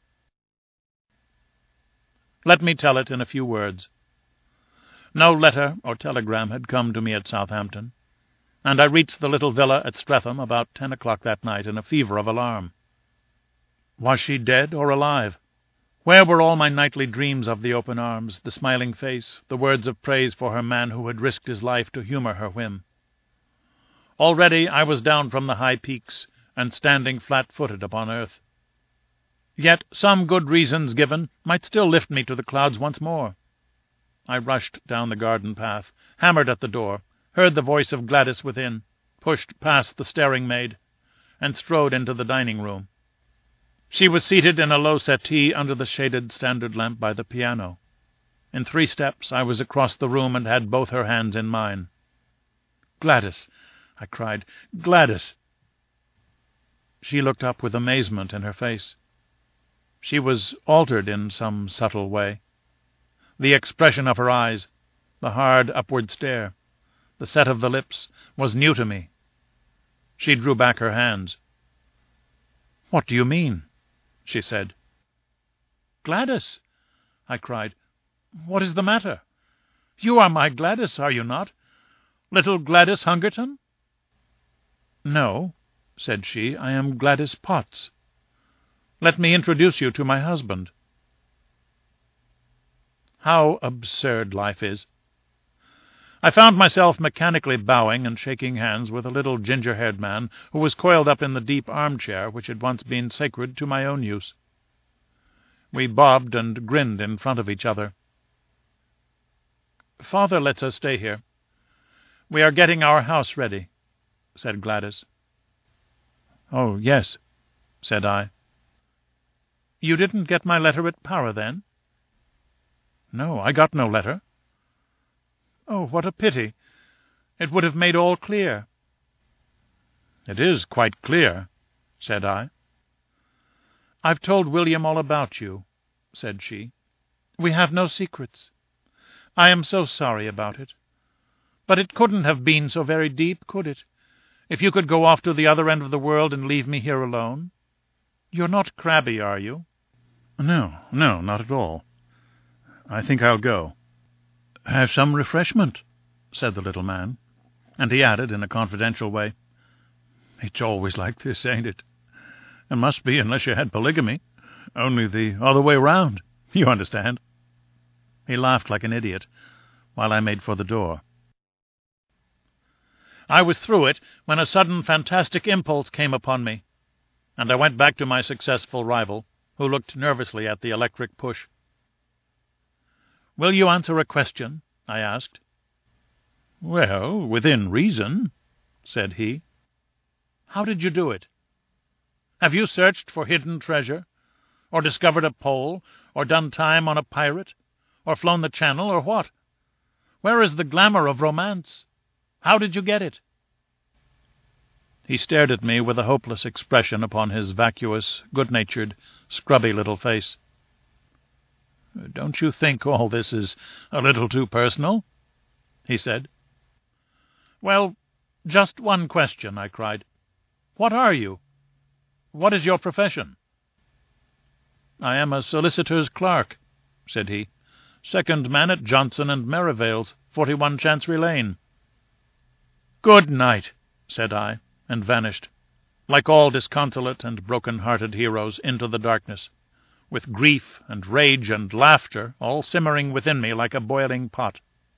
Let me tell it in a few words. No letter or telegram had come to me at Southampton, and I reached the little villa at Streatham about 10 o'clock that night in a fever of alarm. Was she dead or alive? Where were all my nightly dreams of the open arms, the smiling face, the words of praise for her man who had risked his life to humour her whim? Already I was down from the high peaks, and standing flat-footed upon earth. Yet some good reasons given might still lift me to the clouds once more. I rushed down the garden path, hammered at the door, heard the voice of Gladys within, pushed past the staring maid, and strode into the dining-room. She was seated in a low settee under the shaded standard lamp by the piano. In 3 steps I was across the room and had both her hands in mine. "Gladys," I cried, "Gladys!" She looked up with amazement in her face. She was altered in some subtle way. The expression of her eyes, the hard upward stare, the set of the lips, was new to me. She drew back her hands. "What do you mean?" she said. "Gladys!" I cried. "What is the matter? You are my Gladys, are you not? Little Gladys Hungerton?" "No," said she, "I am Gladys Potts. Let me introduce you to my husband." How absurd life is! I found myself mechanically bowing and shaking hands with a little ginger-haired man who was coiled up in the deep armchair which had once been sacred to my own use. We bobbed and grinned in front of each other. "Father lets us stay here. "We are getting our house ready," said Gladys. "Oh, yes," said I. "You didn't get my letter at Para, then?" "No, I got no letter." "Oh, what a pity! It would have made all clear." "It is quite clear," said I. "I've told William all about you," said she. "We have no secrets. I am so sorry about it. But it couldn't have been so very deep, could it, if you could go off to the other end of the world and leave me here alone? You're not crabby, are you?" No, not at all. I think I'll go." "Have some refreshment," said the little man, and he added in a confidential way, "It's always like this, ain't it? It must be, unless you had polygamy, only the other way round. You understand?" He laughed like an idiot, while I made for the door. I was through it when a sudden fantastic impulse came upon me, and I went back to my successful rival, who looked nervously at the electric push. "Will you answer a question?" I asked. "Well, within reason," said he. "How did you do it? Have you searched for hidden treasure, or discovered a pole, or done time on a pirate, or flown the Channel, or what? Where is the glamour of romance? How did you get it?" He stared at me with a hopeless expression upon his vacuous, good-natured, scrubby little face. "Don't you think all this is a little too personal?" he said. "Well, just one question," I cried. "What are you? What is your profession?" "I am a solicitor's clerk," said he. "Second man at Johnson and Merivale's, 41 Chancery Lane." "Good night," said I, and vanished, like all disconsolate and broken-hearted heroes, into the darkness, with grief and rage and laughter all simmering within me like a boiling pot.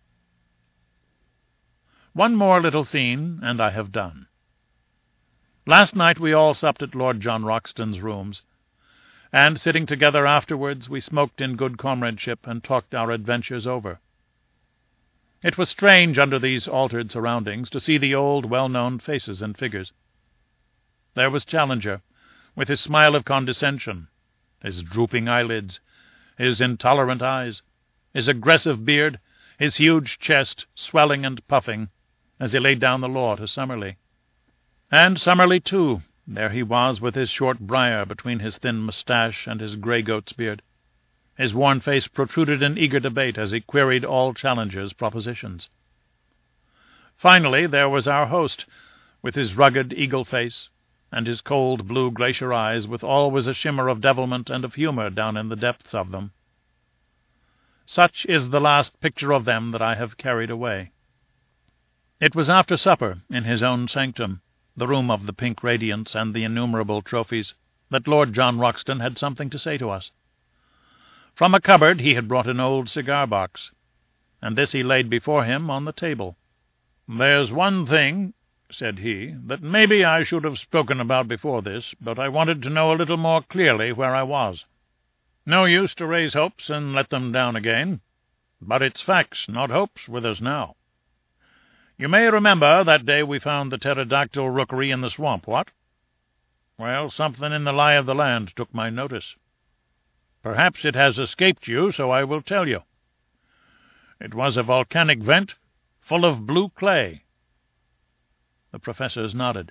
One more little scene, and I have done. Last night we all supped at Lord John Roxton's rooms, and, sitting together afterwards, we smoked in good comradeship and talked our adventures over. It was strange, under these altered surroundings, to see the old, well-known faces and figures. There was Challenger, with his smile of condescension, his drooping eyelids, his intolerant eyes, his aggressive beard, his huge chest swelling and puffing, as he laid down the law to Summerlee. And Summerlee, too, there he was with his short briar between his thin moustache and his grey goat's beard. His worn face protruded in eager debate as he queried all Challenger's propositions. Finally, there was our host, with his rugged eagle face, and his cold blue glacier eyes, with always a shimmer of devilment and of humour down in the depths of them. Such is the last picture of them that I have carried away. It was after supper, in his own sanctum, the room of the pink radiance and the innumerable trophies, that Lord John Roxton had something to say to us. From a cupboard he had brought an old cigar-box, and this he laid before him on the table. "There's one thing," said he, "that maybe I should have spoken about before this, but I wanted to know a little more clearly where I was. No use to raise hopes and let them down again, but it's facts, not hopes, with us now. You may remember that day we found the pterodactyl rookery in the swamp, what? Well, something in the lie of the land took my notice. Perhaps it has escaped you, so I will tell you. It was a volcanic vent full of blue clay." The professors nodded.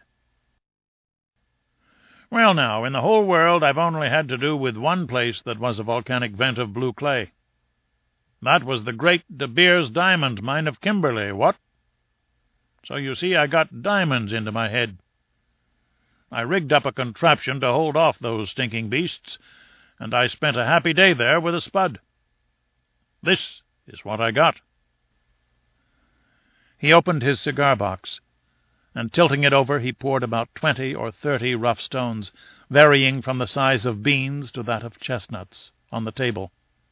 "Well, now, in the whole world I've only had to do with one place that was a volcanic vent of blue clay. That was the great De Beers diamond mine of Kimberley, what? So you see I got diamonds into my head. I rigged up a contraption to hold off those stinking beasts, and I spent a happy day there with a spud. This is what I got." He opened his cigar-box, and tilting it over he poured about 20 or 30 rough stones, varying from the size of beans to that of chestnuts, on the table.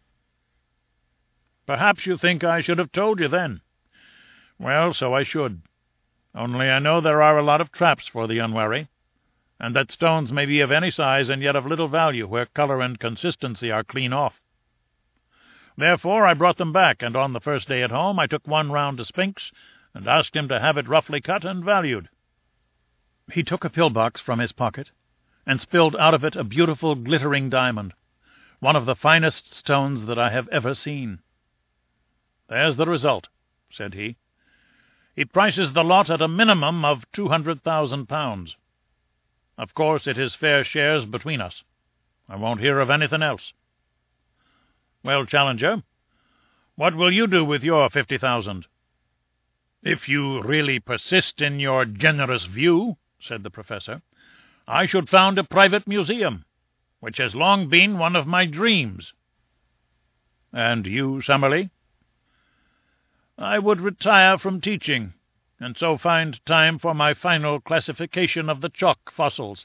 "Perhaps you think I should have told you then. Well, so I should. Only I know there are a lot of traps for the unwary, and that stones may be of any size and yet of little value where colour and consistency are clean off. Therefore I brought them back, and on the first day at home I took one round to Spinks and asked him to have it roughly cut and valued." He took a pillbox from his pocket and spilled out of it a beautiful glittering diamond, one of the finest stones that I have ever seen. "There's the result," said he. "He prices the lot at a minimum of £200,000. Of course it is fair shares between us. I won't hear of anything else. Well, Challenger, what will you do with your 50,000? "If you really persist in your generous view," said the professor, "I should found a private museum, which has long been one of my dreams." "And you, Summerlee?" "I would retire from teaching, and so find time for my final classification of the chalk fossils."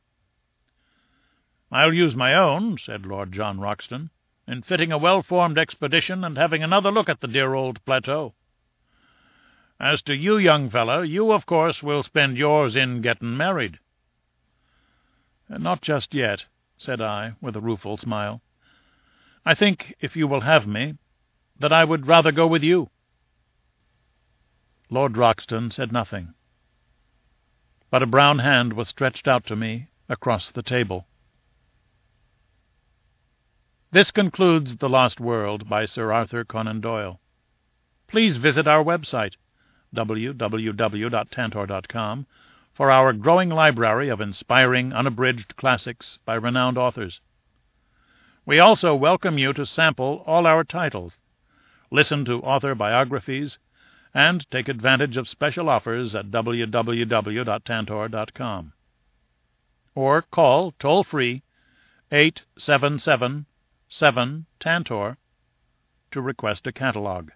"I'll use my own," said Lord John Roxton, "in fitting a well-formed expedition and having another look at the dear old plateau. As to you, young fellow, you, of course, will spend yours in getting married." "Not just yet," said I, with a rueful smile. "I think, if you will have me, that I would rather go with you." Lord Roxton said nothing, but a brown hand was stretched out to me across the table. This concludes The Lost World by Sir Arthur Conan Doyle. Please visit our website, www.tantor.com, for our growing library of inspiring, unabridged classics by renowned authors. We also welcome you to sample all our titles, listen to author biographies, and take advantage of special offers at www.tantor.com. Or call toll-free 877-7-TANTOR to request a catalog.